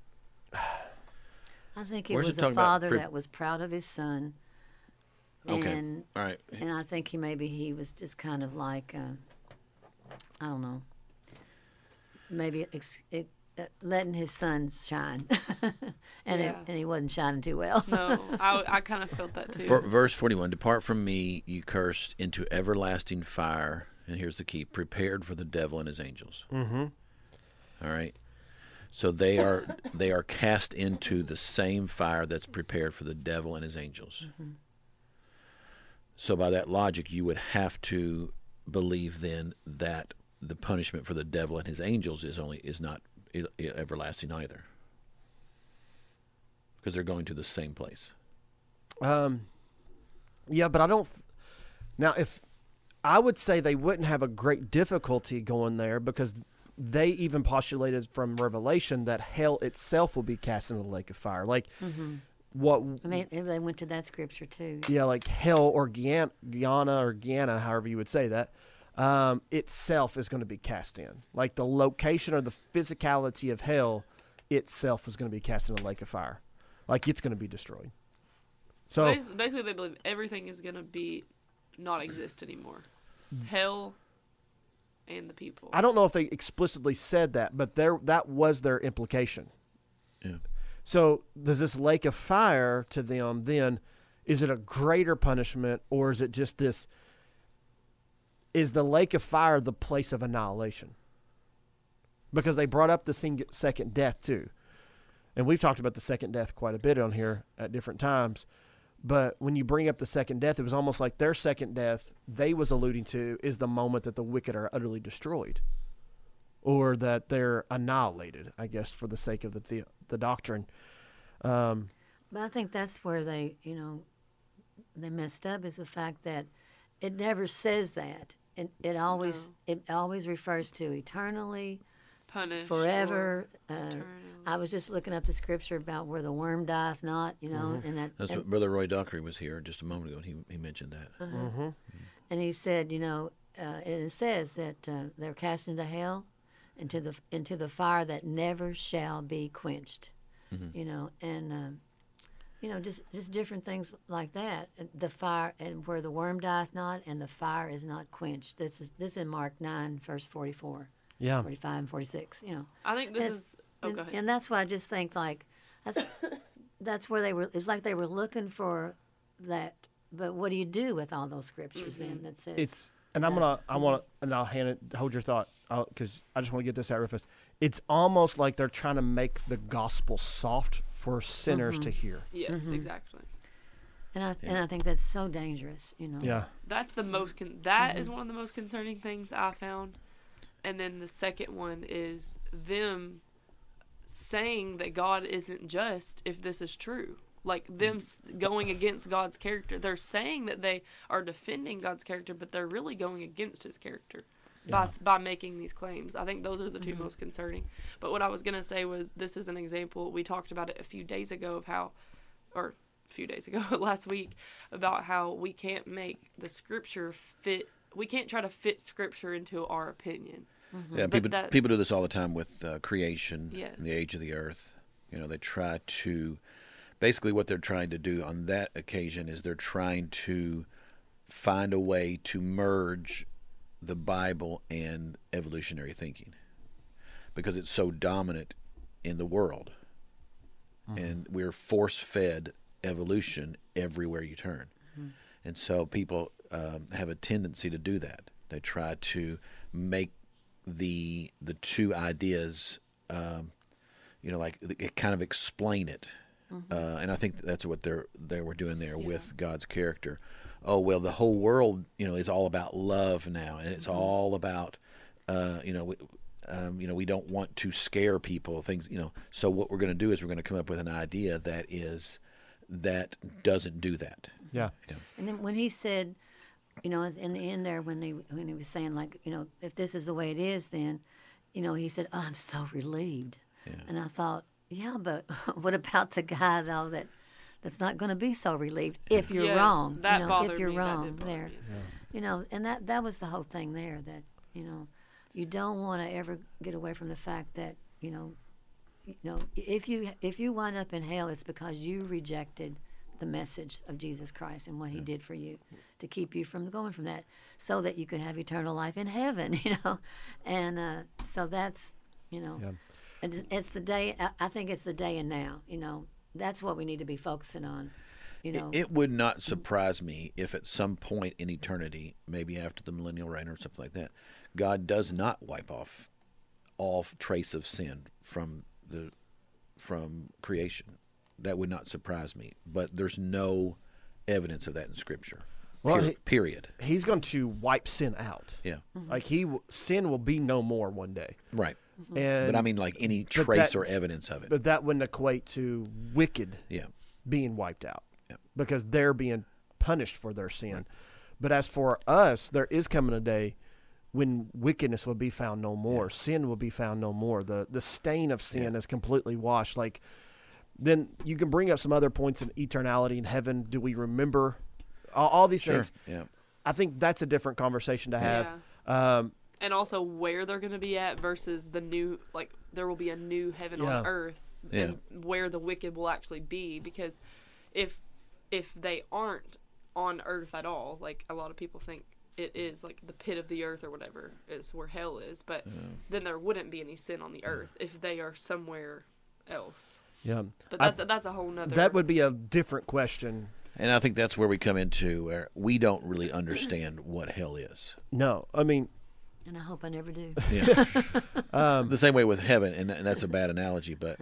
I think it Where's was it talking a about father that was proud of his son. Okay. And, all right. and I think he was just kind of like, I don't know, maybe letting his son shine. and he wasn't shining too well. No, I kind of felt that too. Verse 41, "Depart from me, you cursed, into everlasting fire." And here's the key: prepared for the devil and his angels. Mm-hmm. All right. So they are cast into the same fire that's prepared for the devil and his angels. Mm-hmm. So by that logic, you would have to believe then that the punishment for the devil and his angels is not everlasting either, because they're going to the same place. Yeah, but I don't. Now, if I would say they wouldn't have a great difficulty going there, because they even postulated from Revelation that hell itself will be cast into the lake of fire. Like, what? And they went to that scripture too. Yeah, like hell or Gehenna, however you would say that, itself is going to be cast in. Like the location or the physicality of hell itself is going to be cast in the lake of fire. Like it's going to be destroyed. So basically, they believe everything is going to be not exist anymore. Hell and the people. I don't know if they explicitly said that, but that was their implication. Yeah. So does this lake of fire to them then, is it a greater punishment, or is it just this? Is the lake of fire the place of annihilation? Because they brought up the second death too. And we've talked about the second death quite a bit on here at different times. But when you bring up the second death, it was almost like their second death they was alluding to is the moment that the wicked are utterly destroyed, or that they're annihilated, I guess, for the sake of the doctrine. But I think that's where they messed up, is the fact that it never says that. It always refers to eternally, punished, forever. I was just looking up the scripture about where the worm dieth not, and That's what Brother Roy Dockery was here just a moment ago, and he mentioned that. And he said, and it says that they're cast into hell, into the fire that never shall be quenched. And just different things like that. The fire, and where the worm dieth not, and the fire is not quenched. This is in Mark 9, verse 44. Yeah. 45 and 46. I think this is. Oh, go ahead. And that's why I just think like that's where they were. It's like they were looking for that. But what do you do with all those scriptures then that says? I'll hold your thought, because I just want to get this out real fast. It's almost like they're trying to make the gospel soft for sinners to hear. Yes, exactly. And I think that's so dangerous, you know. Yeah. That's the most that is one of the most concerning things I found. And then the second one is them saying that God isn't just if this is true. Like them going against God's character. They're saying that they are defending God's character, but they're really going against his character by making these claims. I think those are the two most concerning. But what I was going to say was, this is an example. We talked about it a few days ago last week, about how we can't make the scripture fit. We can't try to fit scripture into our opinion. Yeah, people do this all the time with creation and the age of the earth. You know, they try to, basically what they're trying to do on that occasion is they're trying to find a way to merge the Bible and evolutionary thinking because it's so dominant in the world. And we're force-fed evolution everywhere you turn. And so people have a tendency to do that. They try to make the two ideas, like kind of explain it, and I think that's what they were doing there with God's character. Oh well, the whole world, is all about love now, and it's all about, we don't want to scare people. Things, So what we're going to do is we're going to come up with an idea that doesn't do that. Yeah. And then when he said, in the end there, when he was saying, like, if this is the way it is, then, he said, "Oh, I'm so relieved." Yeah. And I thought, yeah, but what about the guy though that's not going to be so relieved if you're wrong? That bothered if you're me. wrong That did bother there, me. and that was the whole thing there. That you don't want to ever get away from the fact that if you wind up in hell, it's because you rejected the message of Jesus Christ and what He did for you to keep you from going from that, so that you could have eternal life in heaven. And so that's it's the day. I think it's the day and now. That's what we need to be focusing on. It would not surprise me if at some point in eternity, maybe after the millennial reign or something like that, God does not wipe off all trace of sin from creation. That would not surprise me. But there's no evidence of that in Scripture. Well, period. He's going to wipe sin out. Yeah. Like sin will be no more one day. Right. And But I mean, like any trace or evidence of it. But that wouldn't equate to wicked Yeah. being wiped out. Yeah. Because they're being punished for their sin. Right. But as for us, there is coming a day when wickedness will be found no more. Yeah. Sin will be found no more. The stain of sin is completely washed. Like, then you can bring up some other points in eternality in heaven. Do we remember all these things? Yeah. I think that's a different conversation to have. Yeah. And also where they're going to be at versus the new, like, there will be a new heaven on earth, and where the wicked will actually be. Because if they aren't on earth at all, like a lot of people think it is, like the pit of the earth or whatever is where hell is, but then there wouldn't be any sin on the earth if they are somewhere else. Yeah. But that's a whole nother. That would be a different question. And I think that's where we come into where we don't really understand what hell is. No, I mean. And I hope I never do. Yeah. The same way with heaven, and that's a bad analogy, but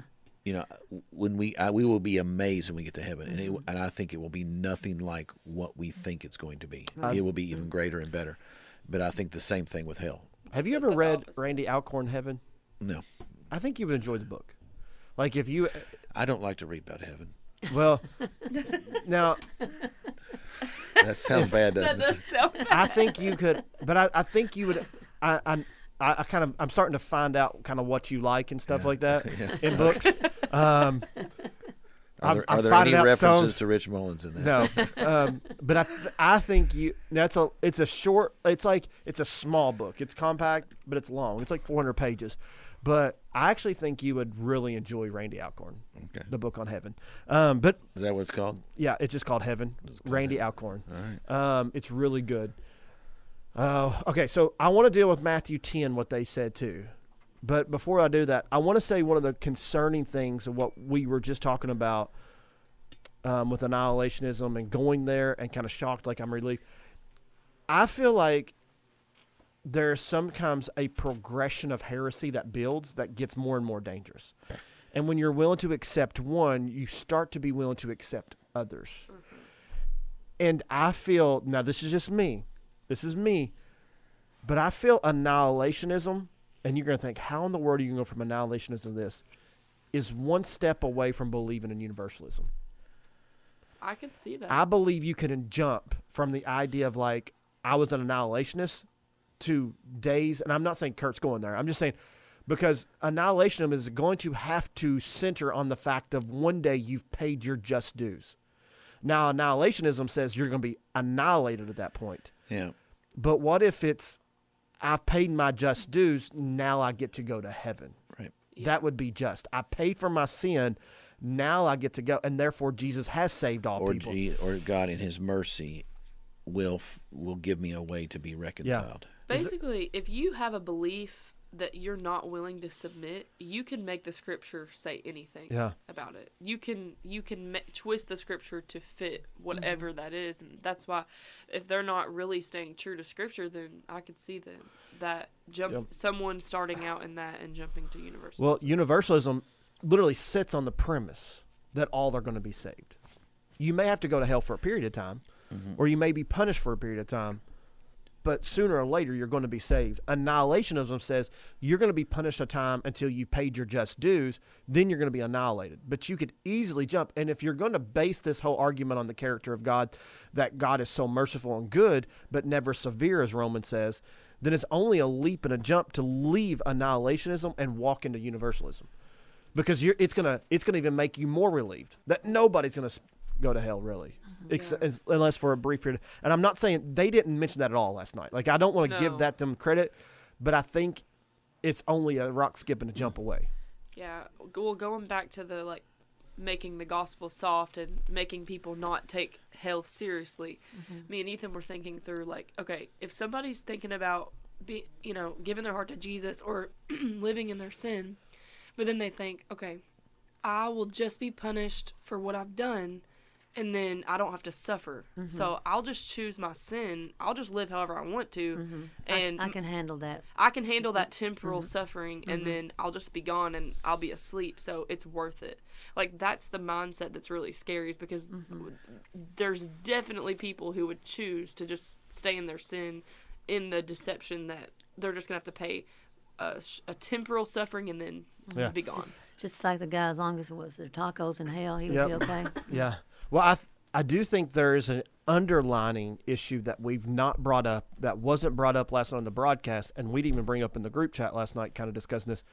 when we will be amazed when we get to heaven, and I think it will be nothing like what we think it's going to be. It will be even greater and better. But I think the same thing with hell. Have you ever read Randy Alcorn Heaven? No. I think you would enjoy the book. Like if you, I don't like to read about heaven. Well, now that sounds bad, doesn't it? Sound bad. I think you could, but I think you would. I'm starting to find out kind of what you like and stuff like that in books. Are there any references to Rich Mullins in that? No, but I think it's a short. It's a small book. It's compact, but it's long. It's like 400 pages. But I actually think you would really enjoy Randy Alcorn, the book on heaven. But is that what it's called? Yeah, it's just called Heaven. Randy Alcorn. All right. It's really good. Okay, so I want to deal with Matthew 10, what they said too. But before I do that, I want to say one of the concerning things of what we were just talking about with annihilationism and going there and kind of shocked like I'm relieved. I feel like there's sometimes a progression of heresy that builds that gets more and more dangerous. And when you're willing to accept one, you start to be willing to accept others. And I feel, now this is just me. This is me. But I feel annihilationism, and you're going to think, how in the world are you going to go from annihilationism to this, is one step away from believing in universalism. I can see that. I believe you can jump from the idea of like, I was an annihilationist to days, and I'm not saying Kurt's going there. I'm just saying, because annihilationism is going to have to center on the fact of one day you've paid your just dues. Now, annihilationism says you're going to be annihilated at that point. Yeah. But what if it's, I've paid my just dues, now I get to go to heaven? Right. Yeah. That would be just. I paid for my sin, now I get to go, and therefore Jesus has saved all people. Or God in His mercy will give me a way to be reconciled. Basically, if you have a belief that you're not willing to submit, you can make the scripture say anything about it. You can twist the scripture to fit whatever that is, and that's why if they're not really staying true to scripture, then I could see that someone starting out in that and jumping to universalism. Well, universalism literally sits on the premise that all are going to be saved. You may have to go to hell for a period of time, or you may be punished for a period of time, but sooner or later you're going to be saved. Annihilationism says you're going to be punished a time until you paid your just dues, then you're going to be annihilated. But you could easily jump, and if you're going to base this whole argument on the character of God, that God is so merciful and good, but never severe, as Romans says, then it's only a leap and a jump to leave annihilationism and walk into universalism. Because it's gonna even make you more relieved that nobody's going to go to hell, really. Unless for a brief period. And I'm not saying they didn't mention that at all last night. Like, I don't want to give them credit, but I think it's only a rock skip and a jump away. Yeah. Well, going back to the making the gospel soft and making people not take hell seriously. Me and Ethan were thinking through okay, if somebody's thinking about giving their heart to Jesus or living in their sin, but then they think, okay, I will just be punished for what I've done, and then I don't have to suffer. So I'll just choose my sin. I'll just live however I want to. And I can handle that. I can handle that temporal suffering, and then I'll just be gone and I'll be asleep. So it's worth it. That's the mindset that's really scary, is because there's definitely people who would choose to just stay in their sin, in the deception that they're just going to have to pay a temporal suffering and then be gone. Just like the guy, as long as it was their tacos in hell, he would be okay. Yeah. Well, I do think there is an underlining issue that we've not brought up, that wasn't brought up last night on the broadcast, and we didn't even bring up in the group chat last night, kind of discussing this.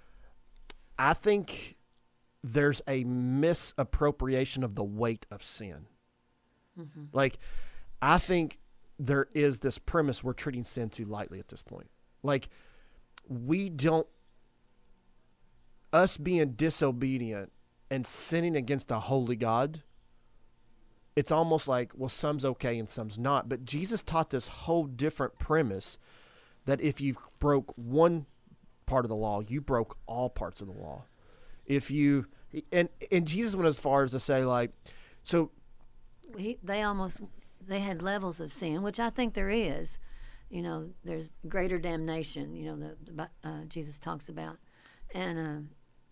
I think there's a misappropriation of the weight of sin. I think there is this premise we're treating sin too lightly at this point. Us being disobedient and sinning against a holy God, it's almost like, well, some's okay and some's not. But Jesus taught this whole different premise that if you broke one part of the law, you broke all parts of the law. And Jesus went as far as to say, they had levels of sin, which I think there is. There's greater damnation, Jesus talks about. And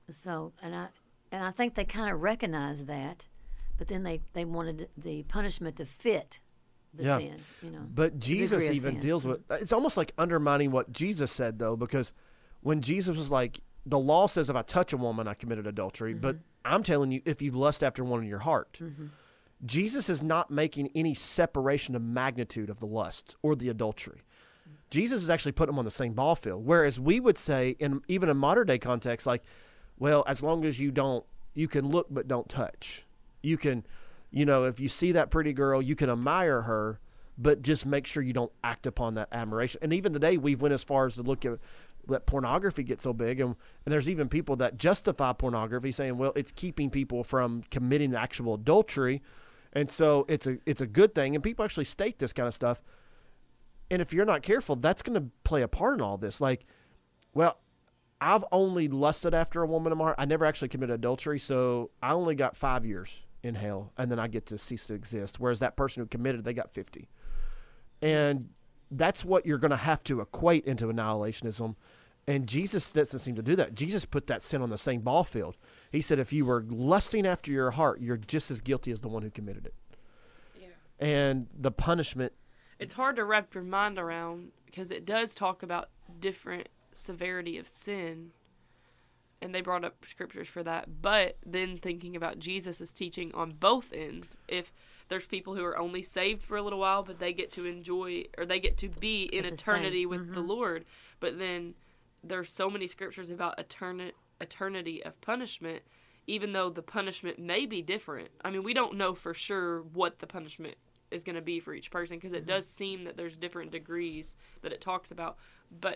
I think they kind of recognized that, but then they wanted the punishment to fit the sin, But Jesus even deals with, it's almost like undermining what Jesus said, though, because when Jesus was like, the law says if I touch a woman, I committed adultery, but I'm telling you, if you lust after one in your heart, Jesus is not making any separation of magnitude of the lust or the adultery. Jesus is actually putting them on the same ball field, whereas we would say, even in modern day context, well, as long as you can look but don't touch. You can, if you see that pretty girl, you can admire her, but just make sure you don't act upon that admiration. And even today, we've went as far as to look at let pornography get so big, and there's even people that justify pornography, saying, well, it's keeping people from committing actual adultery, and so it's a good thing. And people actually state this kind of stuff. And if you're not careful, that's going to play a part in all this. Well, I've only lusted after a woman in my heart. I never actually committed adultery, so I only got 5 years in hell, and then I get to cease to exist. Whereas that person who committed, they got 50. And that's what you're going to have to equate into annihilationism. And Jesus doesn't seem to do that. Jesus put that sin on the same ball field. He said, if you were lusting after your heart, you're just as guilty as the one who committed it. Yeah. And the punishment. It's hard to wrap your mind around because it does talk about different severity of sin. And they brought up scriptures for that. But then thinking about Jesus' teaching on both ends, if there's people who are only saved for a little while, but they get to enjoy, or they get to be in eternity with the Lord. But then there's so many scriptures about eternity of punishment, even though the punishment may be different. I mean, we don't know for sure what the punishment is going to be for each person, because it does seem that there's different degrees that it talks about. But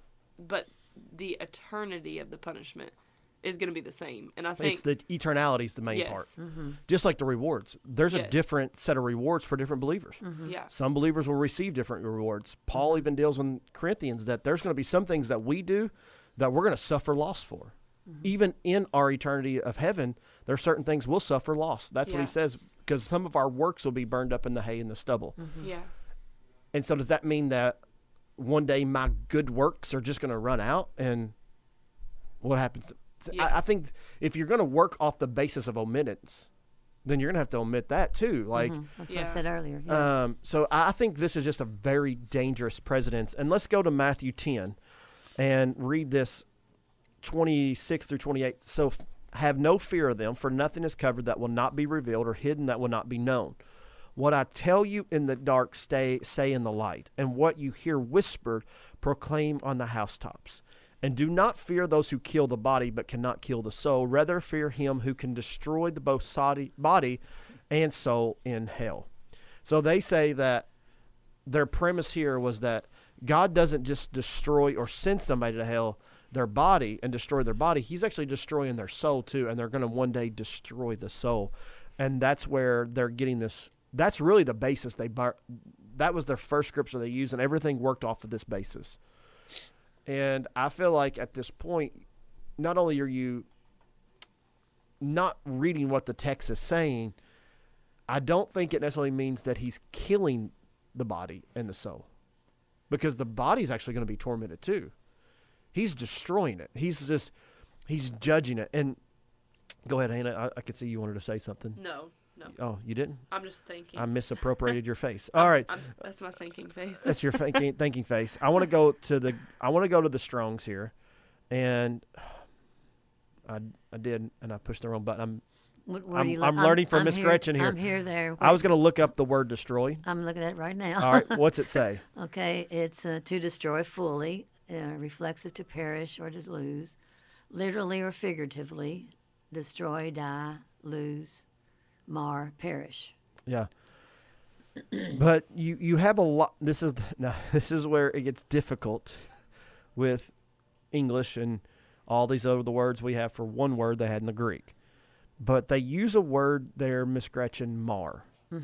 the eternity of the punishment is going to be the same. And I think It's the eternality is the main Yes. part. Just like the rewards. There's a Yes. different set of rewards for different believers. yeah, Some believers will receive different rewards. Paul even deals in Corinthians that there's going to be some things that we do that we're going to suffer loss for. Even in our eternity of heaven, there are certain things we'll suffer loss. That's what Yeah. he says, because some of our works will be burned up in the hay and the stubble. yeah. And so does that mean that one day my good works are just going to run out? And what happens? Yeah. I think if you're going to work off the basis of omittance, then you're going to have to omit that too. Like, That's what Yeah. I said earlier. Yeah. so I think this is just a very dangerous precedence. And let's go to Matthew 10 and read this 26 through 28. So have no fear of them, for nothing is covered that will not be revealed, or hidden that will not be known. What I tell you in the dark, say in the light, and what you hear whispered, proclaim on the housetops. And do not fear those who kill the body, but cannot kill the soul. Rather fear him who can destroy the both body and soul in hell. So they say that their premise here was that God doesn't just destroy or send somebody to hell, their body, and destroy their body. He's actually destroying their soul too, and they're going to one day destroy the soul. And that's where they're getting this. That's really the basis that was their first scripture they used, and everything worked off of this basis. And I feel like at this point, not only are you not reading what the text is saying, I don't think it necessarily means that he's killing the body and the soul, because the body's actually going to be tormented too. He's destroying it. He's judging it. And go ahead, Hannah. I could see you wanted to say something. No. Oh, you didn't? I'm just thinking. I misappropriated your face. All right. That's my thinking face. That's your thinking face. I want to go to the Strongs here, and I did, and I pushed the wrong button. Where do you I'm look? learning from Miss here- Gretchen here. I'm here, there. I was going to look up the word destroy. I'm looking at it right now. All right, what's it say? Okay, it's to destroy fully, reflexive to perish or to lose, literally or figuratively, destroy, die, lose, mar, perish. Yeah. But you have a lot. This is where it gets difficult with English and all these other words we have for one word they had in the Greek. But they use a word there, Miss Gretchen, mar.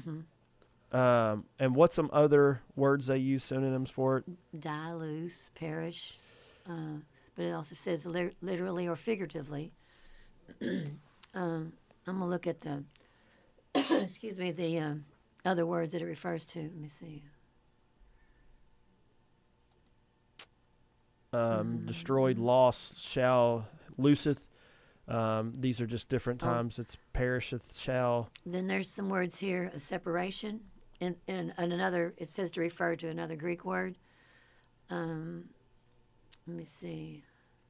And what's some other words they use synonyms for it? Die, lose, perish. But it also says literally or figuratively. I'm going to look at the, excuse me, the other words that it refers to. Let me see. Destroyed, lost, shall, looseth. These are just different times. It's perisheth, shall. Then there's some words here, a separation. And another, it says to refer to another Greek word. Let me see.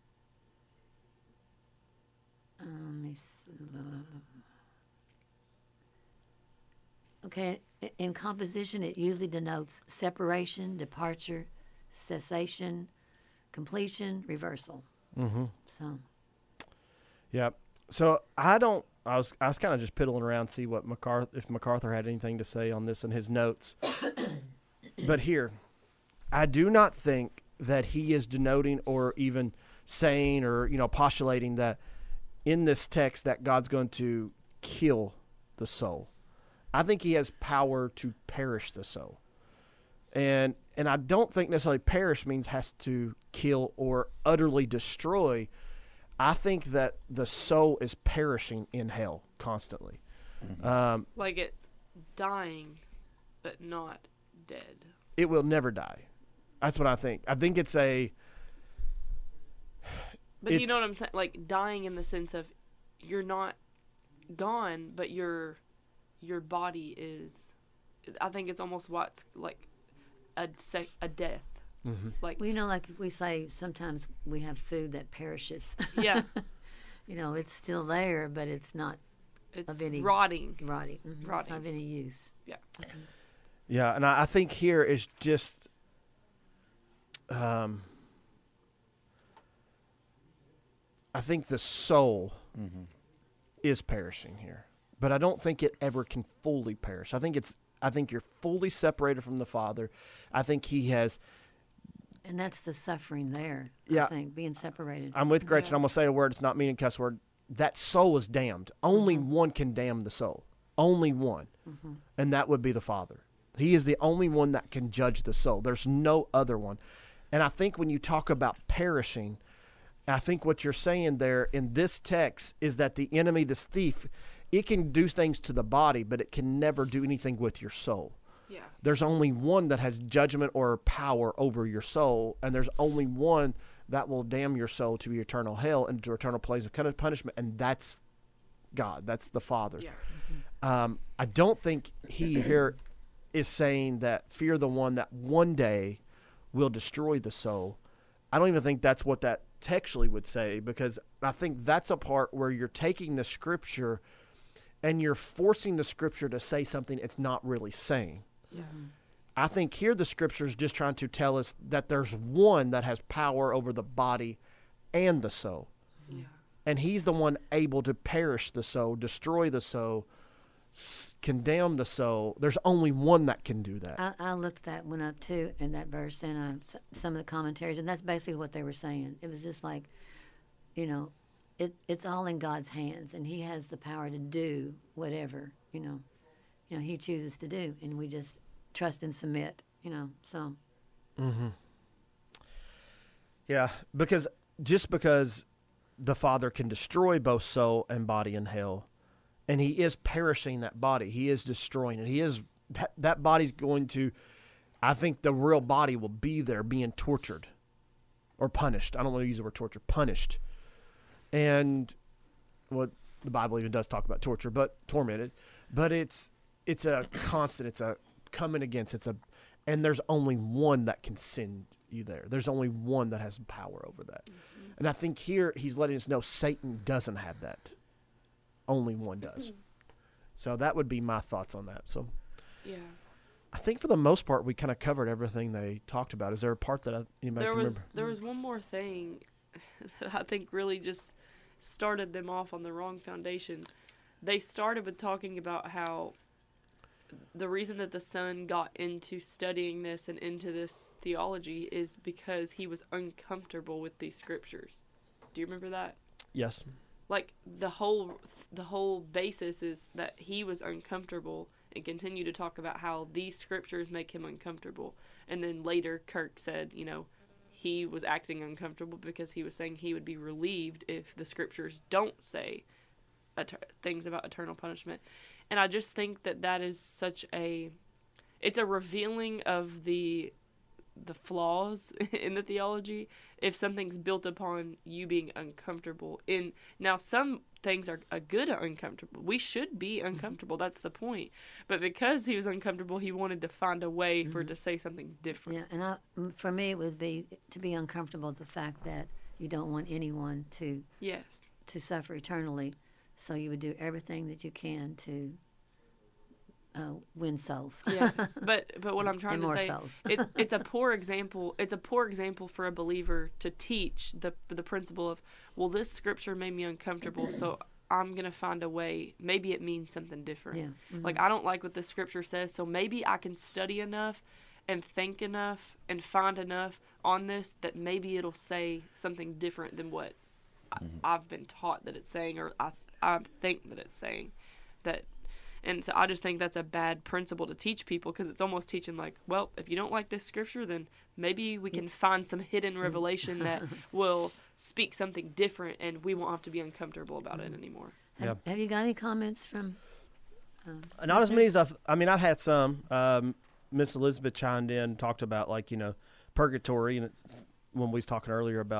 Okay, in composition, it usually denotes separation, departure, cessation, completion, reversal. Mm-hmm. So, Yeah. So I was kind of just piddling around to see what if MacArthur had anything to say on this in his notes. But here, I do not think that he is denoting or even saying or postulating that in this text that God's going to kill the soul. I think he has power to perish the soul. And I don't think necessarily perish means has to kill or utterly destroy. I think that the soul is perishing in hell constantly. Like it's dying, but not dead. It will never die. That's what I think. I think it's But you know what I'm saying? Like dying in the sense of you're not gone, but your body is. I think it's almost what's like a death. Mm-hmm. Like Well, like we say, sometimes we have food that perishes. yeah, It's still there, but it's not it's of any rotting. rotting. Mm-hmm. It's Rotting. not of any use. Yeah. Yeah, and I think here is just, I think the soul is perishing here, but I don't think it ever can fully perish. I think you're fully separated from the Father. I think He has. And that's the suffering there. Yeah. I think being separated. I'm with Gretchen. Yeah. I'm gonna say a word. It's not meaning cuss word. That soul is damned. Only one can damn the soul. Only one, and that would be the Father. He is the only one that can judge the soul. There's no other one. And I think when you talk about perishing, I think what you're saying there in this text is that the enemy, this thief, it can do things to the body, but it can never do anything with your soul. Yeah. There's only one that has judgment or power over your soul, and there's only one that will damn your soul to eternal hell and to eternal place of punishment, and that's God. That's the Father. Yeah. I don't think He here is saying that fear the one that one day will destroy the soul. I don't even think that's what that textually would say, because I think that's a part where you're taking the Scripture and you're forcing the Scripture to say something it's not really saying. Yeah. I think here the Scripture is just trying to tell us that there's one that has power over the body and the soul. Yeah. And He's the one able to perish the soul, destroy the soul, condemn the soul. There's only one that can do that. I looked that one up too in that verse and some of the commentaries, and that's basically what they were saying. It was just like, it's all in God's hands, and He has the power to do whatever He chooses to do, and we just trust and submit. So. Yeah, because the Father can destroy both soul and body in hell, and He is perishing that body. He is destroying it. That body's going to, I think the real body will be there being tortured or punished. I don't want to use the word torture, punished. And what the Bible even does talk about torture, but tormented. But it's a constant, it's a coming against, and there's only one that can send you there. There's only one that has power over that. And I think here He's letting us know Satan doesn't have that. Only one does. So that would be my thoughts on that. So Yeah. I think for the most part we kind of covered everything they talked about. Is there a part that anybody can remember? There was one more thing that I think really just started them off on the wrong foundation. They started with talking about how the reason that the son got into studying this and into this theology is because he was uncomfortable with these scriptures. Do you remember that? Yes. Like the whole basis is that he was uncomfortable, and continue to talk about how these scriptures make him uncomfortable. And then later Kirk said, he was acting uncomfortable because he was saying he would be relieved if the scriptures don't say things about eternal punishment. And I just think that is it's a revealing of the flaws in the theology if something's built upon you being uncomfortable. Now some things are good or uncomfortable. We should be uncomfortable. That's the point. But because he was uncomfortable, he wanted to find a way for it to say something different. Yeah, and for me, it would be to be uncomfortable with the fact that you don't want anyone to suffer eternally. So you would do everything that you can to win souls. Yes, but what I'm trying and to more say, souls. it's a poor example. It's a poor example for a believer to teach the principle of, well, this scripture made me uncomfortable, so I'm gonna find a way. Maybe it means something different. Yeah. Mm-hmm. Like I don't like what the scripture says, so maybe I can study enough and think enough and find enough on this that maybe it'll say something different than what I've been taught that it's saying, or I think that it's saying that. And so I just think that's a bad principle to teach people, because it's almost teaching like, well, if you don't like this scripture, then maybe we can find some hidden revelation that will speak something different, and we won't have to be uncomfortable about it anymore. Have you got any comments from? Not as many as I've had some. Miss Elizabeth chimed in and talked about purgatory, and it's when we was talking earlier about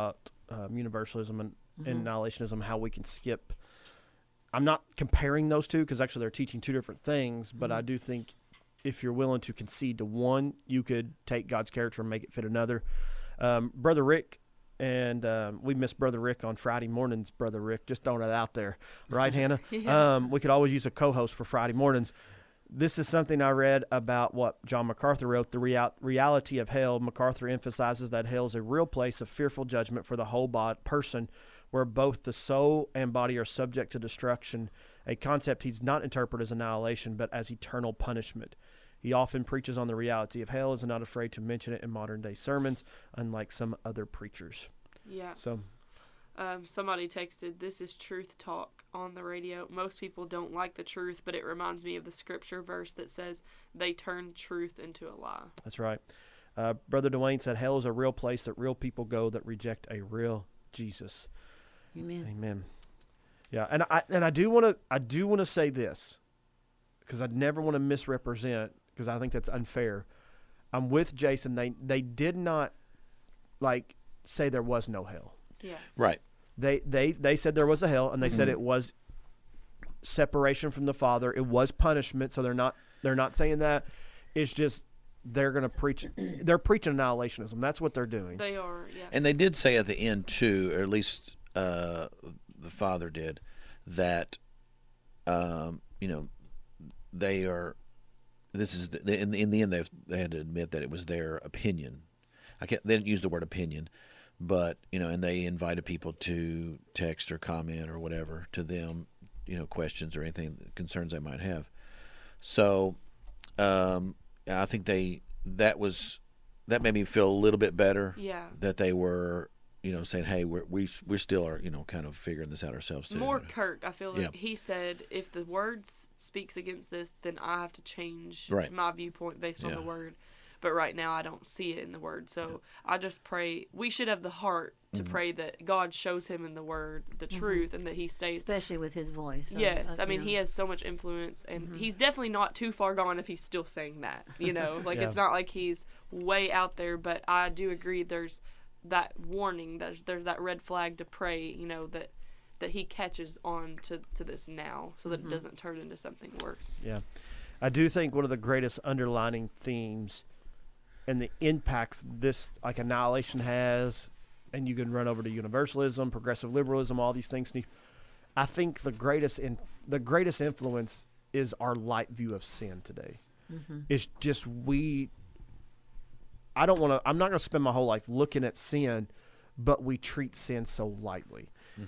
universalism and annihilationism, how we can skip. I'm not comparing those two because actually they're teaching two different things, but I do think if you're willing to concede to one, you could take God's character and make it fit another. Brother Rick, and we miss Brother Rick on Friday mornings, Brother Rick, just throwing it out there. Right, Hannah? Yeah. We could always use a co-host for Friday mornings. This is something I read about what John MacArthur wrote, The Reality of Hell. MacArthur emphasizes that hell is a real place of fearful judgment for the whole person, where both the soul and body are subject to destruction, a concept he does not interpret as annihilation, but as eternal punishment. He often preaches on the reality of hell and is not afraid to mention it in modern-day sermons, unlike some other preachers. Yeah. So, Somebody texted, "This is truth talk on the radio. Most people don't like the truth, but it reminds me of the scripture verse that says they turn truth into a lie." that's right. Brother Dwayne said, hell is a real place that real people go that reject a real Jesus. Amen. Amen. Yeah, and I do want to say this, because I never want to misrepresent, because I think that's unfair. I'm with Jason. They did not say there was no hell. Yeah. Right. They said there was a hell, and they said it was separation from the Father. It was punishment. So they're not saying that. It's just they're going to preach. They're preaching annihilationism. That's what they're doing. They are, yeah. And they did say at the end too, or at least the father did, that they are. This is in the end they had to admit that it was their opinion. They didn't use the word opinion, but and they invited people to text or comment or whatever to them, questions or anything concerns they might have. So I think that made me feel a little bit better. Yeah. That they were saying, hey, we still are kind of figuring this out ourselves too. More Kirk, I feel like Yeah. he said, if the word speaks against this, then I have to change Right. my viewpoint based on Yeah. the word. But right now I don't see it in the word. So I just pray we should have the heart to pray that God shows him in the word the truth, and that he stays. Especially with his voice. Yes, I mean he has so much influence, and he's definitely not too far gone if he's still saying that. Like Yeah. it's not like he's way out there. But I do agree. There's that warning. There's that red flag to pray. That he catches on to this now, so that it doesn't turn into something worse. Yeah. I do think one of the greatest underlining themes and the impacts this annihilation has, and you can run over to universalism, progressive liberalism, all these things. I think the greatest influence is our light view of sin today. It's just I'm not going to spend my whole life looking at sin, but we treat sin so lightly.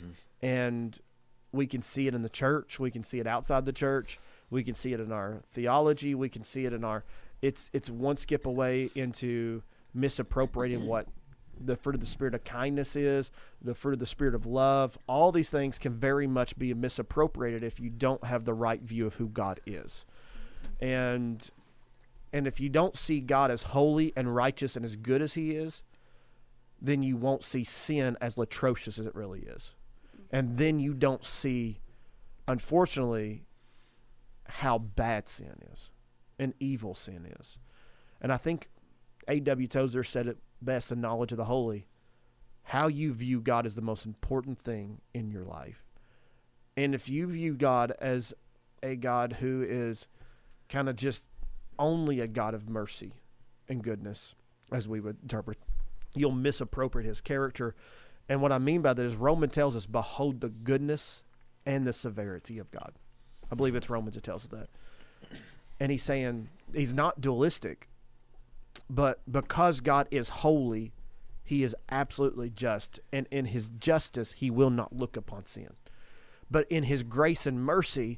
And we can see it in the church. We can see it outside the church. We can see it in our theology. We can see it in our... It's one skip away into misappropriating what the fruit of the Spirit of kindness is, the fruit of the Spirit of love. All these things can very much be misappropriated if you don't have the right view of who God is. And if you don't see God as holy and righteous and as good as he is, then you won't see sin as atrocious as it really is. And then you don't see, unfortunately, how bad sin is and evil sin is. And I think A.W. Tozer said it best in Knowledge of the Holy. How you view God is the most important thing in your life. And if you view God as a God who is kind of just only a God of mercy and goodness, as we would interpret, you'll misappropriate his character. And what I mean by that is Romans tells us, behold the goodness and the severity of God. I believe it's Romans that tells us that. And he's saying he's not dualistic, but because God is holy, he is absolutely just. And in his justice, he will not look upon sin. But in his grace and mercy,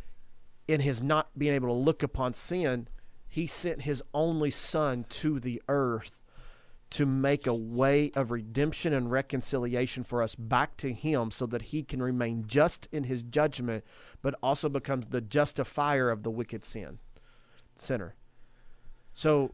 in his not being able to look upon sin, he sent his only son to the earth to make a way of redemption and reconciliation for us back to him, so that he can remain just in his judgment, but also becomes the justifier of the wicked sinner. So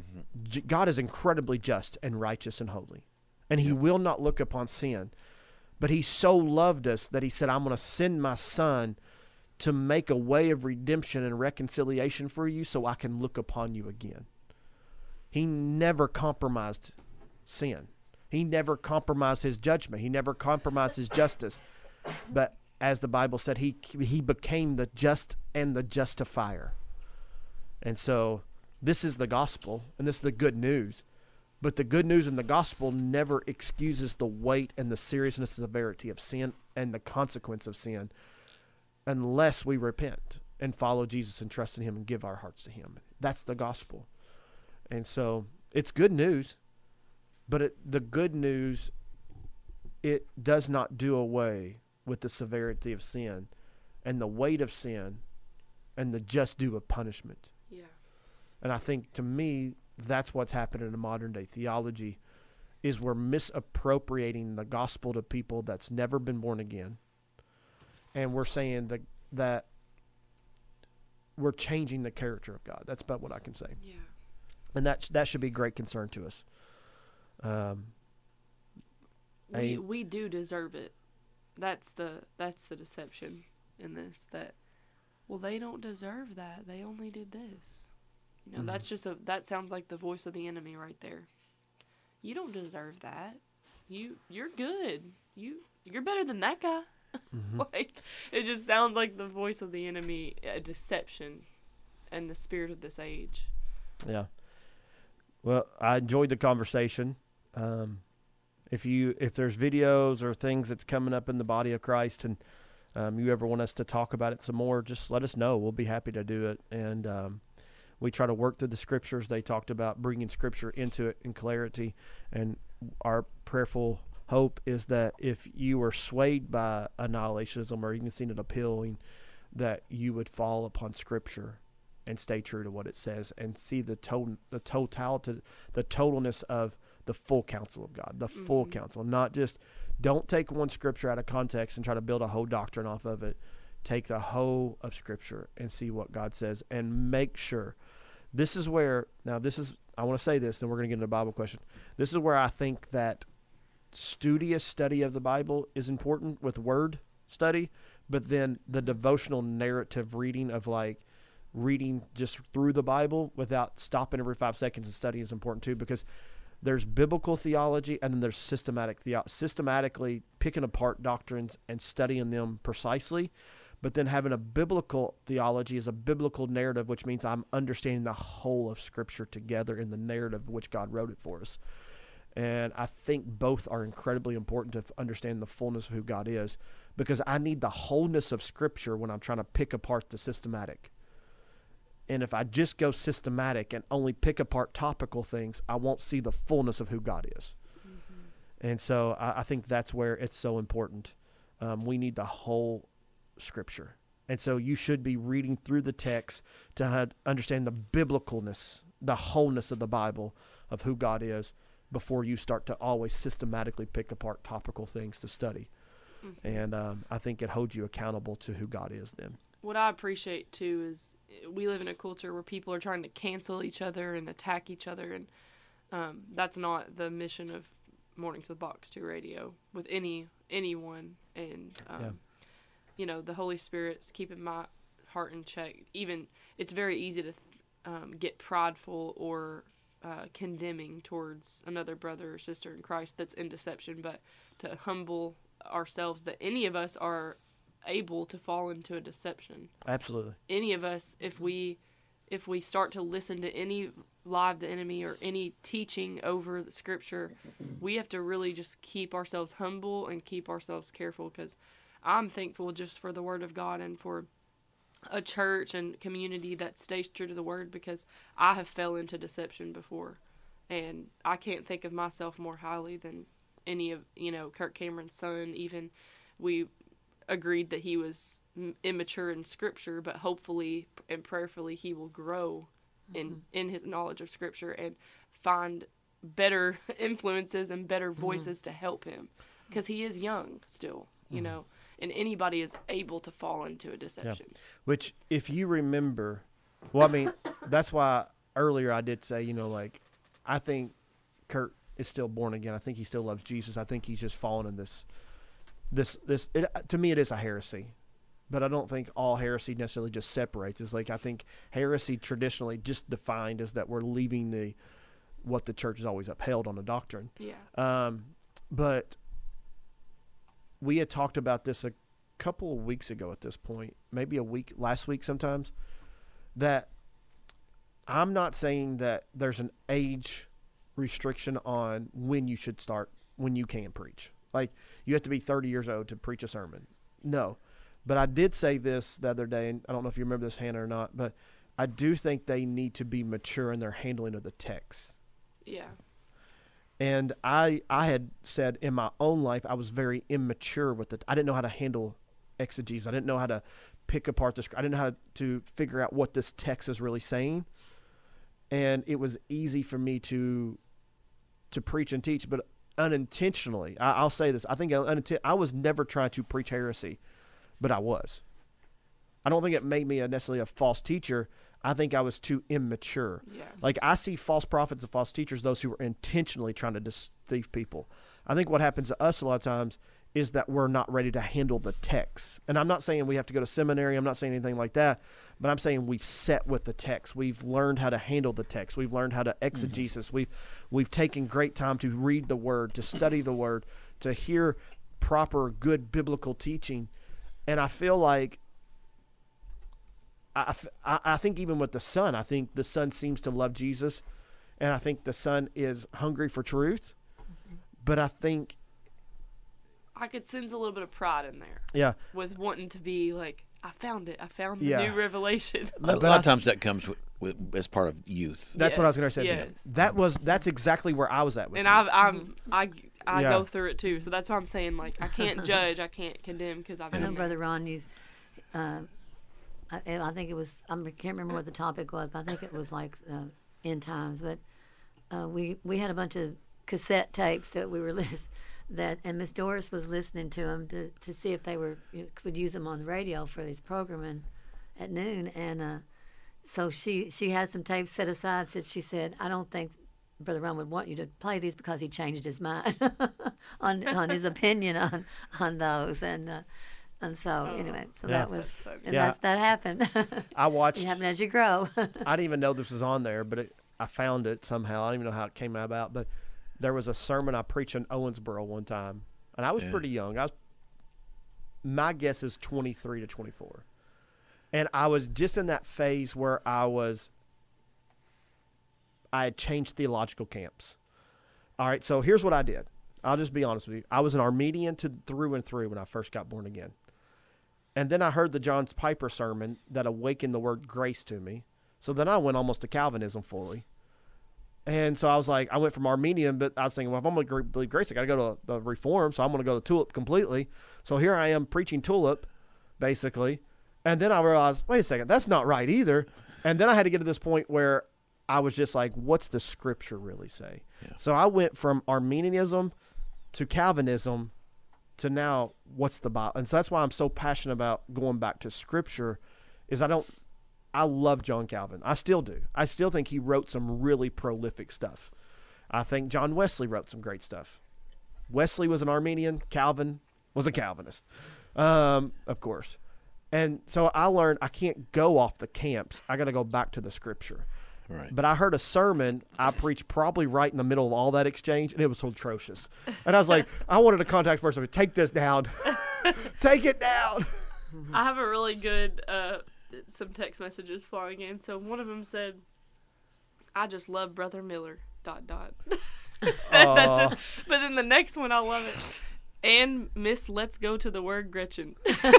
God is incredibly just and righteous and holy, and he will not look upon sin. But he so loved us that he said, I'm going to send my son to make a way of redemption and reconciliation for you, so I can look upon you again. He never compromised sin. He never compromised his judgment. He never compromised his justice. But as the Bible said, he became the just and the justifier. And so this is the gospel, and this is the good news. But the good news in the gospel never excuses the weight and the seriousness and severity of sin and the consequence of sin unless we repent and follow Jesus and trust in him and give our hearts to him. That's the gospel. And so it's good news, but the good news, it does not do away with the severity of sin and the weight of sin and the just due of punishment. Yeah. And I think, to me, that's what's happening in modern day theology, is we're misappropriating the gospel to people that's never been born again. And we're saying that we're changing the character of God. That's about what I can say. Yeah. And that should be great concern to us. We do deserve it. That's the deception in this, that, well, they don't deserve that. They only did this. You know, that sounds like the voice of the enemy right there. You don't deserve that. You're good. You're better than that guy. Like, it just sounds like the voice of the enemy, a deception, and the spirit of this age. Yeah. Well, I enjoyed the conversation. If there's videos or things that's coming up in the body of Christ, and you ever want us to talk about it some more, just let us know. We'll be happy to do it. And we try to work through the scriptures. They talked about bringing scripture into it in clarity. And our prayerful hope is that if you are swayed by annihilationism or even seen it appealing, that you would fall upon scripture and stay true to what it says and see the totalness of the full counsel of God, the full counsel, not just, don't take one scripture out of context and try to build a whole doctrine off of it. Take the whole of scripture and see what God says, and make sure. This is where, I want to say this, then we're going to get into a Bible question. This is where I think that studious study of the Bible is important with word study, but then the devotional narrative reading of, like, reading just through the Bible without stopping every 5 seconds and studying is important too, because there's biblical theology and then there's systematically picking apart doctrines and studying them precisely. But then having a biblical theology is a biblical narrative, which means I'm understanding the whole of Scripture together in the narrative which God wrote it for us. And I think both are incredibly important to understand the fullness of who God is, because I need the wholeness of Scripture when I'm trying to pick apart the systematic. And if I just go systematic and only pick apart topical things, I won't see the fullness of who God is. And so I think that's where it's so important. We need the whole Scripture. And so you should be reading through the text to understand the biblicalness, the wholeness of the Bible, of who God is, before you start to always systematically pick apart topical things to study. And I think it holds you accountable to who God is then. What I appreciate, too, is we live in a culture where people are trying to cancel each other and attack each other, and that's not the mission of Mornings with Box 2 Radio with anyone. And, you know, the Holy Spirit's keeping my heart in check. Even, it's very easy to get prideful or condemning towards another brother or sister in Christ that's in deception, but to humble ourselves that any of us are able to fall into a deception. Absolutely. Any of us, if we start to listen to any lie of the enemy or any teaching over the Scripture, we have to really just keep ourselves humble and keep ourselves careful, because I'm thankful just for the Word of God and for a church and community that stays true to the Word, because I have fell into deception before, and I can't think of myself more highly than any of, Kirk Cameron's son. Even we agreed that he was immature in Scripture, but hopefully and prayerfully he will grow in his knowledge of Scripture and find better influences and better voices to help him, because he is young still, and anybody is able to fall into a deception. Yeah. Which, if you remember, well, I mean, that's why earlier I did say, I think Kurt is still born again. I think he still loves Jesus. I think he's just fallen in this, to me, it is a heresy, but I don't think all heresy necessarily just separates. It's like, I think heresy traditionally just defined as that we're leaving what the church has always upheld on the doctrine. Yeah. But we had talked about this a couple of weeks ago at this point, maybe last week sometimes, that I'm not saying that there's an age restriction on when you should start, when you can preach. Like, you have to be 30 years old to preach a sermon. No. But I did say this the other day, and I don't know if you remember this, Hannah, or not, but I do think they need to be mature in their handling of the text. Yeah. And I had said in my own life I was very immature with it. I didn't know how to handle exegesis. I didn't know how to pick apart the script. I didn't know how to figure out what this text is really saying. And it was easy for me to preach and teach, but unintentionally, I'll say this, I think I was never trying to preach heresy, but I was. I don't think it made me necessarily a false teacher. I think I was too immature. Yeah. Like, I see false prophets and false teachers, those who are intentionally trying to deceive people. I think what happens to us a lot of times is that we're not ready to handle the text. And I'm not saying we have to go to seminary. I'm not saying anything like that. But I'm saying we've set with the text. We've learned how to handle the text. We've learned how to exegesis. We've taken great time to read the Word, to study the Word, to hear proper, good biblical teaching. And I feel like I think even with the Son, I think the Son seems to love Jesus. And I think the Son is hungry for truth. But I think I could sense a little bit of pride in there. Yeah. With wanting to be like, I found it. I found the Yeah. new revelation. A lot of times that comes with as part of youth. That's what I was going to say. Yes. That's exactly where I was at with And you. I Yeah. go through it too. So that's why I'm saying, like, I can't judge, I can't condemn, because I've I know been Brother Ron used. I think it was. I can't remember what the topic was, but I think it was like end times. But we had a bunch of cassette tapes that we were and Miss Doris was listening to them to see if they could use them on the radio for this programming at noon. And so she had some tapes set aside. She said, I don't think Brother Ron would want you to play these because he changed his mind on his opinion on those. And so anyway, so Yeah. that was, funny. and Yeah. that happened. I watched. It happened as you grow. I didn't even know this was on there, but I found it somehow. I don't even know how it came about, but there was a sermon I preached in Owensboro one time, and I was pretty young. My guess is 23 to 24, and I was just in that phase where I had changed theological camps. All right, so here's what I did. I'll just be honest with you. I was an Arminian through and through when I first got born again. And then I heard the John Piper sermon that awakened the word grace to me. So then I went almost to Calvinism fully. And so I was like, I went from Arminian, but I was thinking, well, if I'm going to believe grace, I got to go to the Reform, so I'm going to go to Tulip completely. So here I am preaching Tulip, basically. And then I realized, wait a second, that's not right either. And then I had to get to this point where I was just like, what's the Scripture really say? Yeah. So I went from Arminianism to Calvinism to now, what's the Bible? And so that's why I'm so passionate about going back to Scripture, is I love John Calvin. I still do. I still think he wrote some really prolific stuff. I think John Wesley wrote some great stuff. Wesley was an Arminian. Calvin was a Calvinist, of course. And so I learned I can't go off the camps. I got to go back to the Scripture. Right. But I heard a sermon I preached probably right in the middle of all that exchange, and it was so atrocious. And I was like, I wanted to contact the person, take this down. Take it down. I have a really good some text messages flying in. So one of them said, I just love Brother Miller, ... That's just, but then the next one, I love it. And Miss Let's Go to the Word Gretchen.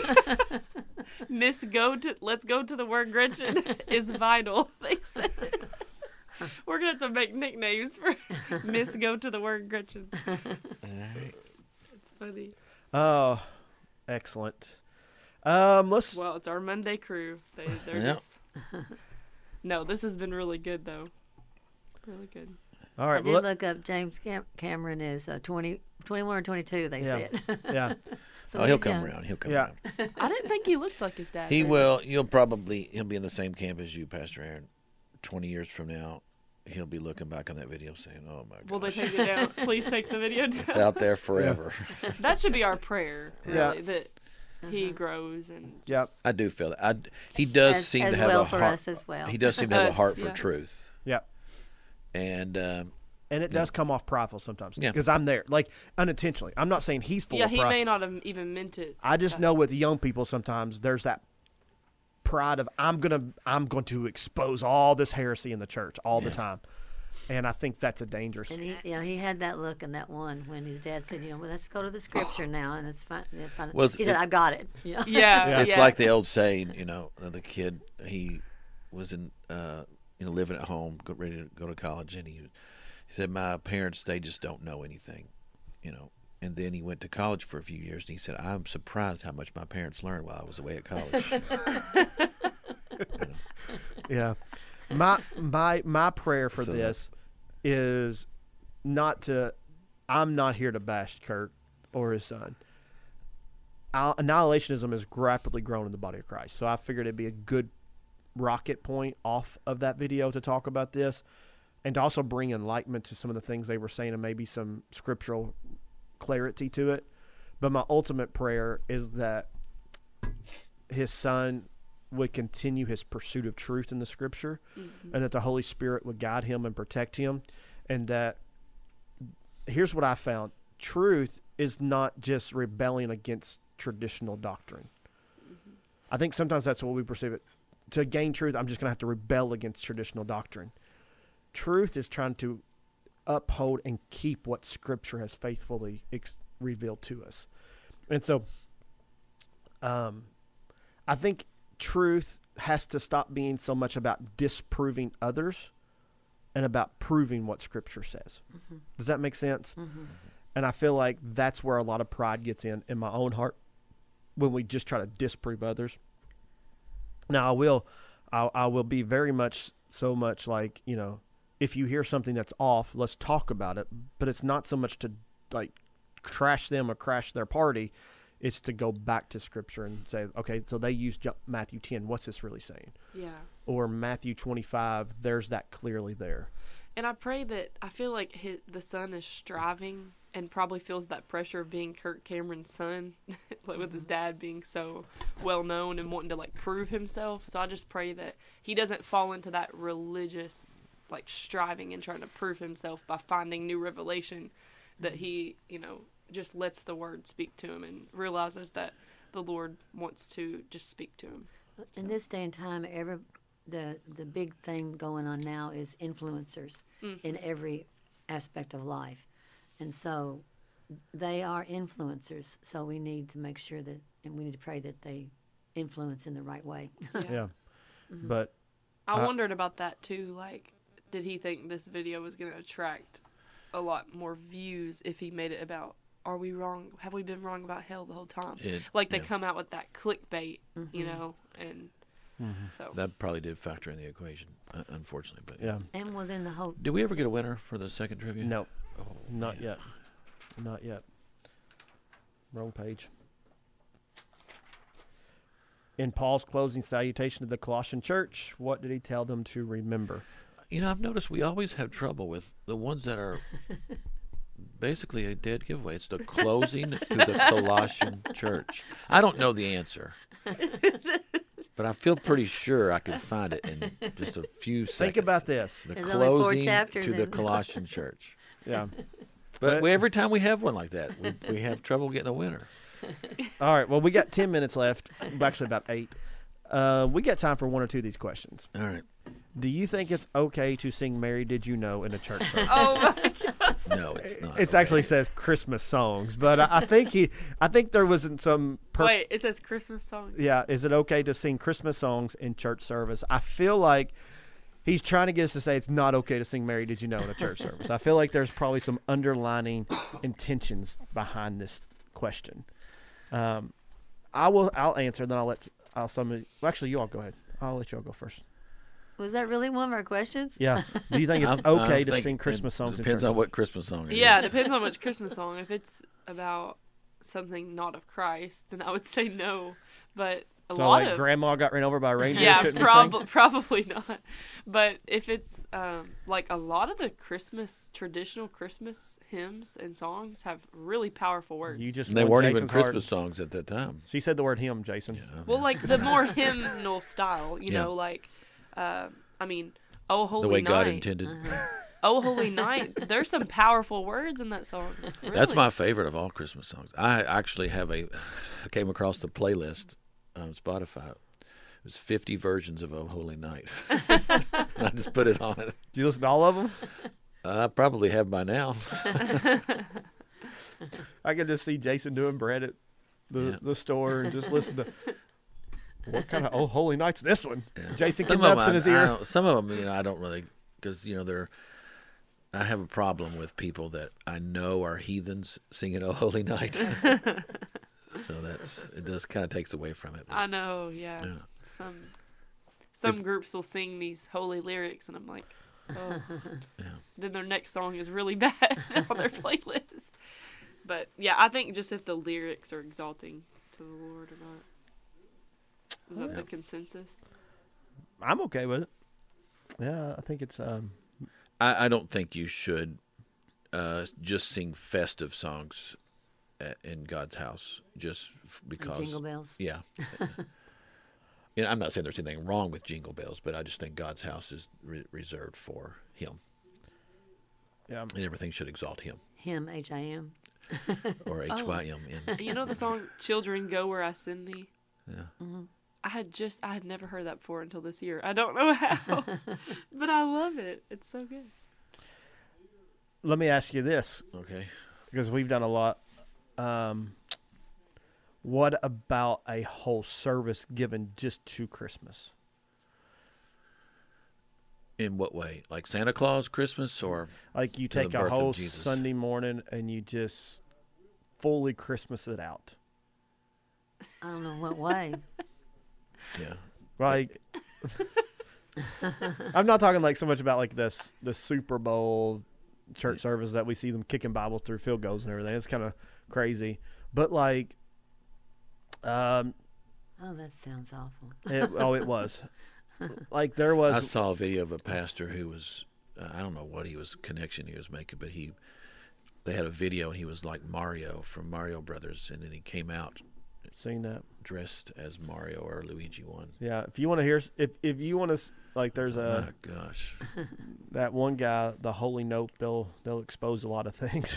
Let's go to the Word Gretchen is vital, they said. We're going to have to make nicknames for Miss Go to the Word Gretchen. All right. It's funny. Oh, excellent. Well, it's our Monday crew. They're Yep. just... No, this has been really good, though. Really good. All I right. did Well, look up James Cameron is 21 or 22, they Yeah. said. yeah. So Oh, he'll he's come young. around. He'll come Yeah. around. I didn't think he looked like his dad. He but- will. He'll be in the same camp as you, Pastor Aaron. 20 years from now, he'll be looking back on that video saying, "Oh my God, Will they take it down? Please take the video down. it's out there forever." That should be our prayer, Yeah. really, that he grows and Yep. I do feel that. He does As- seem as to have well a for heart. us as well. He does seem to have a Us, heart for yeah. truth. Yep. And it does come off prideful sometimes. Yeah. Because I'm there, like unintentionally. I'm not saying he's full Yeah, of he pride. may not have even meant it. I just know with young people sometimes there's that pride of I'm going to expose all this heresy in the church all the time. And I think that's a dangerous. And he had that look in that one when his dad said, well, let's go to the scripture now, and it's fine. Well, He said, "I got it." Yeah. Yeah, it's like the old saying, the kid, he was in, living at home, ready to go to college, and he said, my parents, they just don't know anything, And then he went to college for a few years, and he said, I'm surprised how much my parents learned while I was away at college. Yeah. My prayer for this is I'm not here to bash Kurt or his son. Annihilationism has rapidly grown in the body of Christ. So I figured it'd be a good rocket point off of that video to talk about this and to also bring enlightenment to some of the things they were saying and maybe some scriptural clarity to it. But my ultimate prayer is that his son would continue his pursuit of truth in the scripture, and that the Holy Spirit would guide him and protect him. And that, here's what I found. Truth is not just rebelling against traditional doctrine. I think sometimes that's what we perceive it. To gain truth, I'm just going to have to rebel against traditional doctrine. Truth is trying to uphold and keep what Scripture has faithfully revealed to us. And so I think truth has to stop being so much about disproving others and about proving what Scripture says. Does that make sense? And I feel like that's where a lot of pride gets in my own heart when we just try to disprove others. Now, I will be very much so much like, if you hear something that's off, let's talk about it. But it's not so much to like trash them or crash their party. It's to go back to Scripture and say, okay, so they used Matthew 10. What's this really saying? Yeah. Or Matthew 25. There's that clearly there. And I pray that I feel like the son is striving and probably feels that pressure of being Kirk Cameron's son, like with his dad being so well known and wanting to like prove himself. So I just pray that he doesn't fall into that religious like striving and trying to prove himself by finding new revelation, that he, just lets the word speak to him and realizes that the Lord wants to just speak to him. In this day and time, the big thing going on now is influencers in every aspect of life. And so they are influencers. So we need to make sure that, and we need to pray that they influence in the right way. Yeah. But I wondered about that too. Like, did he think this video was going to attract a lot more views if he made it about, are we wrong? Have we been wrong about hell the whole time? They come out with that clickbait, and so. That probably did factor in the equation, unfortunately. But yeah. And within the whole... Did we ever get a winner for the second trivia? No. Oh, Not yet. Not yet. Wrong page. In Paul's closing salutation to the Colossian church, what did he tell them to remember? I've noticed we always have trouble with the ones that are basically a dead giveaway. It's the closing to the Colossian church. I don't know the answer, but I feel pretty sure I could find it in just a few seconds. Think about this. The There's only 4 closing chapters to the in. Colossian church. Yeah. But every time we have one like that, we have trouble getting a winner. All right. Well, we got 10 minutes left. Actually, about 8. We got time for 1 or 2 of these questions. All right. Do you think it's okay to sing "Mary Did You Know" in a church service? Oh my God. No, it's not. It actually says Christmas songs, but I think there wasn't some. Wait, it says Christmas song. Yeah, is it okay to sing Christmas songs in church service? I feel like he's trying to get us to say it's not okay to sing "Mary Did You Know" in a church service. I feel like there's probably some underlining intentions behind this question. I'll answer, then actually you all go ahead. I'll let you all go first. Was that really one of our questions? Yeah. Do you think it's okay to sing Christmas songs in church? Depends on what Christmas song it Yeah, is. it depends on which Christmas song. If it's about something not of Christ, then I would say no. But a So lot like of Grandma got ran over by a reindeer? yeah, shouldn't we sing? probably not. But if it's like a lot of the traditional Christmas hymns and songs have really powerful words. You just And they won weren't even Jason's heart. Christmas songs at that time. She said the word hymn, Jason. Well, like the more hymnal style, Yeah. like I mean, "Oh Holy The way Night," God intended. Oh Holy Night. There's some powerful words in that song. Really. That's my favorite of all Christmas songs. I actually I came across the playlist on Spotify. It was 50 versions of Oh Holy Night. I just put it on it. Do you listen to all of them? I probably have by now. I can just see Jason doing bread at the store and just listen to what kind of Oh Holy Night's this one? Yeah. Jason Some getting of ups them, in his I ear. don't- some of them, I don't really, because I have a problem with people that I know are heathens singing Oh Holy Night. So it does kind of takes away from it. I know, yeah. Yeah. Some groups will sing these holy lyrics, and I'm like, oh. Yeah. Then their next song is really bad on their playlist. But yeah, I think just if the lyrics are exalting to the Lord or not. Is that the consensus? I'm okay with it. Yeah, I think it's I don't think you should just sing festive songs in God's house just because. Jingle bells. Yeah. I'm not saying there's anything wrong with Jingle Bells, but I just think God's house is reserved for Him. yeah. And everything should exalt Him. Him, H-I-M. Or H-Y-M-N. You know the song "Children Go Where I Send Thee"? Yeah. I had never heard that before until this year. I don't know how, but I love it. It's so good. Let me ask you this, Okay. because we've done a lot. What about a whole service given just to Christmas? In what way? Like Santa Claus Christmas or? Like you To the take a birth of whole Jesus. Sunday morning and you just fully Christmas it out. I don't know what way. Yeah. Like, I'm not talking like so much about like the Super Bowl church service that we see them kicking Bibles through field goals and everything. It's kind of crazy, but like, Oh, that sounds awful. it was like there was. I saw a video of a pastor who was, I don't know what connection he was making, but they had a video and he was like Mario from Mario Brothers, and then he came out Seen that. dressed as Mario or Luigi one. Yeah, if you want to hear, if you want to, like, there's My gosh. that one guy, the Holy Nope. They'll expose a lot of things.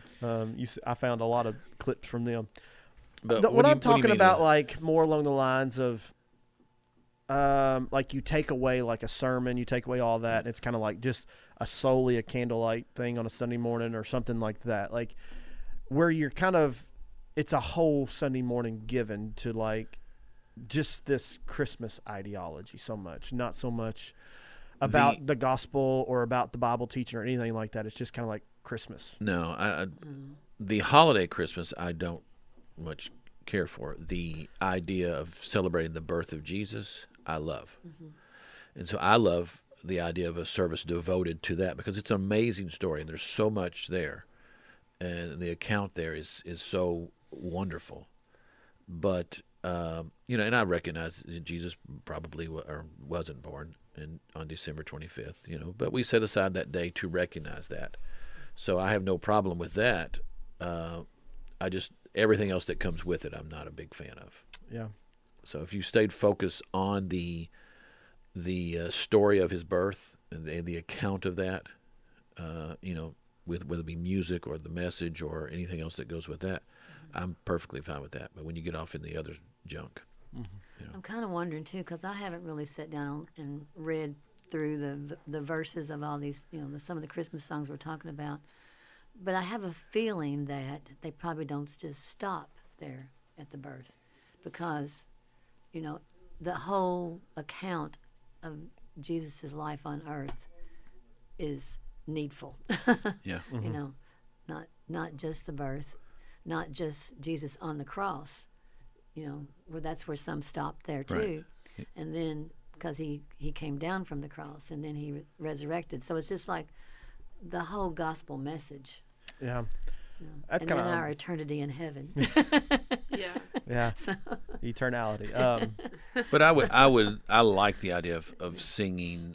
I found a lot of clips from them. But What I'm talking about, like, more along the lines of, like, you take away like a sermon, you take away all that, and it's kind of like just solely a candlelight thing on a Sunday morning or something like that, like where you're kind of, it's a whole Sunday morning given to like just this Christmas ideology so much, not so much about the gospel or about the Bible teaching or anything like that. It's just kind of like Christmas. No, the holiday Christmas I don't much care for. The idea of celebrating the birth of Jesus, I love. And so I love the idea of a service devoted to that because it's an amazing story and there's so much there. And the account there is so wonderful. But, and I recognize that Jesus probably wasn't born on December 25th, but we set aside that day to recognize that. So I have no problem with that. Everything else that comes with it, I'm not a big fan of. Yeah. So if you stayed focused on the story of his birth and the account of that, with whether it be music or the message or anything else that goes with that, I'm perfectly fine with that. But when you get off in the other junk, I'm kind of wondering too, because I haven't really sat down and read through the verses of all these, some of the Christmas songs we're talking about. But I have a feeling that they probably don't just stop there at the birth, because, the whole account of Jesus' life on earth is needful. yeah, Not just the birth, not just Jesus on the cross, where that's where some stopped there too. Right. And then because he came down from the cross and then he resurrected. So it's just like the whole gospel message. Yeah. That's And kind then of our eternity in heaven. Yeah. yeah. Eternality. but I like the idea of singing,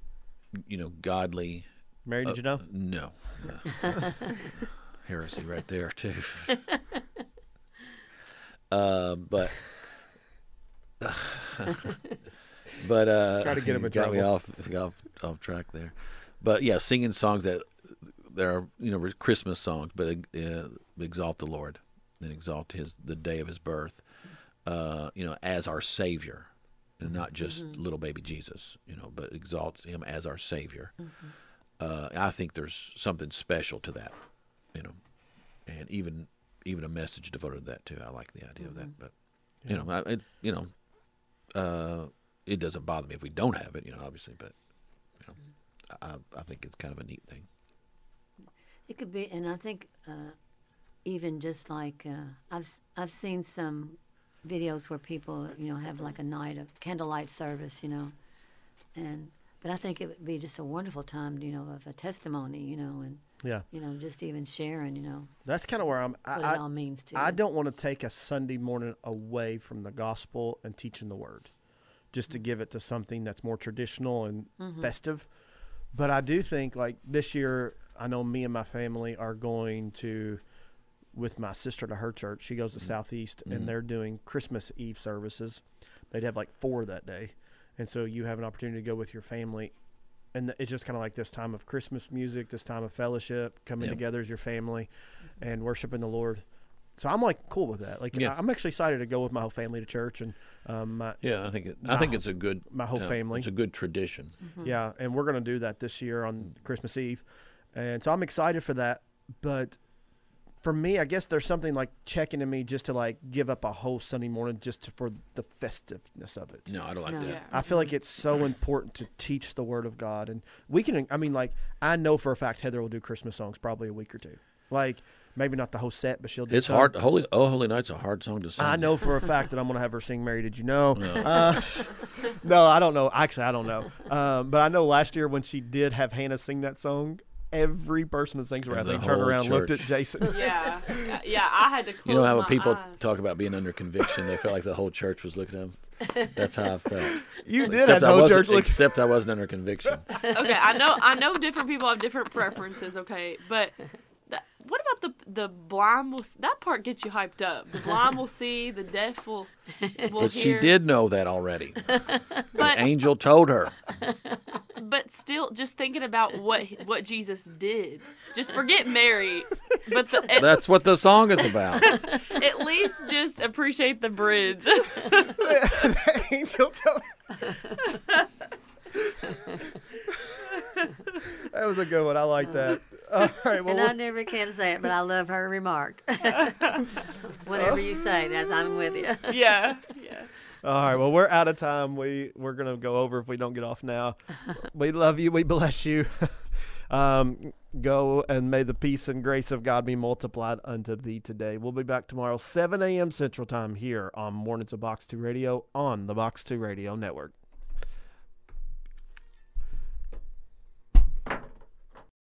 godly. Mary, did you know? No, that's heresy right there too. But Try to get him in got me trouble. off track there. But yeah, singing songs that are Christmas songs, but exalt the Lord and exalt the day of His birth, as our Savior, and not just little baby Jesus, but exalt Him as our Savior. I think there's something special to that, and even a message devoted to that too. I like the idea of that, but it doesn't bother me if we don't have it, obviously, but I think it's kind of a neat thing. It could be, and I think even just like I've seen some videos where people have like a night of candlelight service, but I think it would be just a wonderful time, of a testimony, and Yeah. just even sharing, That's kind of where what it all means to I you. don't want to take a Sunday morning away from the gospel and teaching the word, just to give it to something that's more traditional and festive. But I do think, like, this year, I know me and my family are going to, with my sister to her church. She goes to Southeast, and they're doing Christmas Eve services. They'd have like 4 that day. And so you have an opportunity to go with your family. And it's just kind of like this time of Christmas music, this time of fellowship, coming together as your family and worshiping the Lord. So I'm like cool with that. Like I'm actually excited to go with my whole family to church, and I think it's a good my whole family. It's a good tradition. Yeah, and we're going to do that this year on Christmas Eve, and so I'm excited for that. But for me, I guess there's something like checking in me just to like give up a whole Sunday morning just for the festiveness of it. No, I don't like No. that. Yeah. I feel like it's so important to teach the Word of God, and we can. I mean, like I know for a fact Heather will do Christmas songs probably a week or two. Like maybe not the whole set, but she'll do. It's some. hard. Holy Night's a hard song to sing. I know for a fact that I'm going to have her sing "Mary, Did You Know?" No, I don't know. Actually, I don't know. But I know last year when she did have Hannah sing that song, every person that sings around, The they turned whole around and looked at church. Jason. Yeah, I had to close You know how my when people eyes. talk about being under conviction, they felt like the whole church was looking at them. That's how I felt. You did have no church look. Except I wasn't under conviction. Okay, I know different people have different preferences, okay, but what about the blind will, that part gets you hyped up. The blind will see, the deaf will But she hear. did know that already. The But angel told her. but still, just thinking about what Jesus did, just forget Mary, but That's what the song is about. at least just appreciate the bridge. The angel told. That was a good one. I like that. All right. Well, And I never can say it, but I love her remark. Whatever you say, I'm with you. yeah. all right. Well, we're out of time. We're gonna go over if we don't get off now. We love you. We bless you. Go and may the peace and grace of God be multiplied unto thee today. We'll be back tomorrow, 7 a.m. Central Time here on Mornings of Box 2 Radio on the Box 2 Radio Network.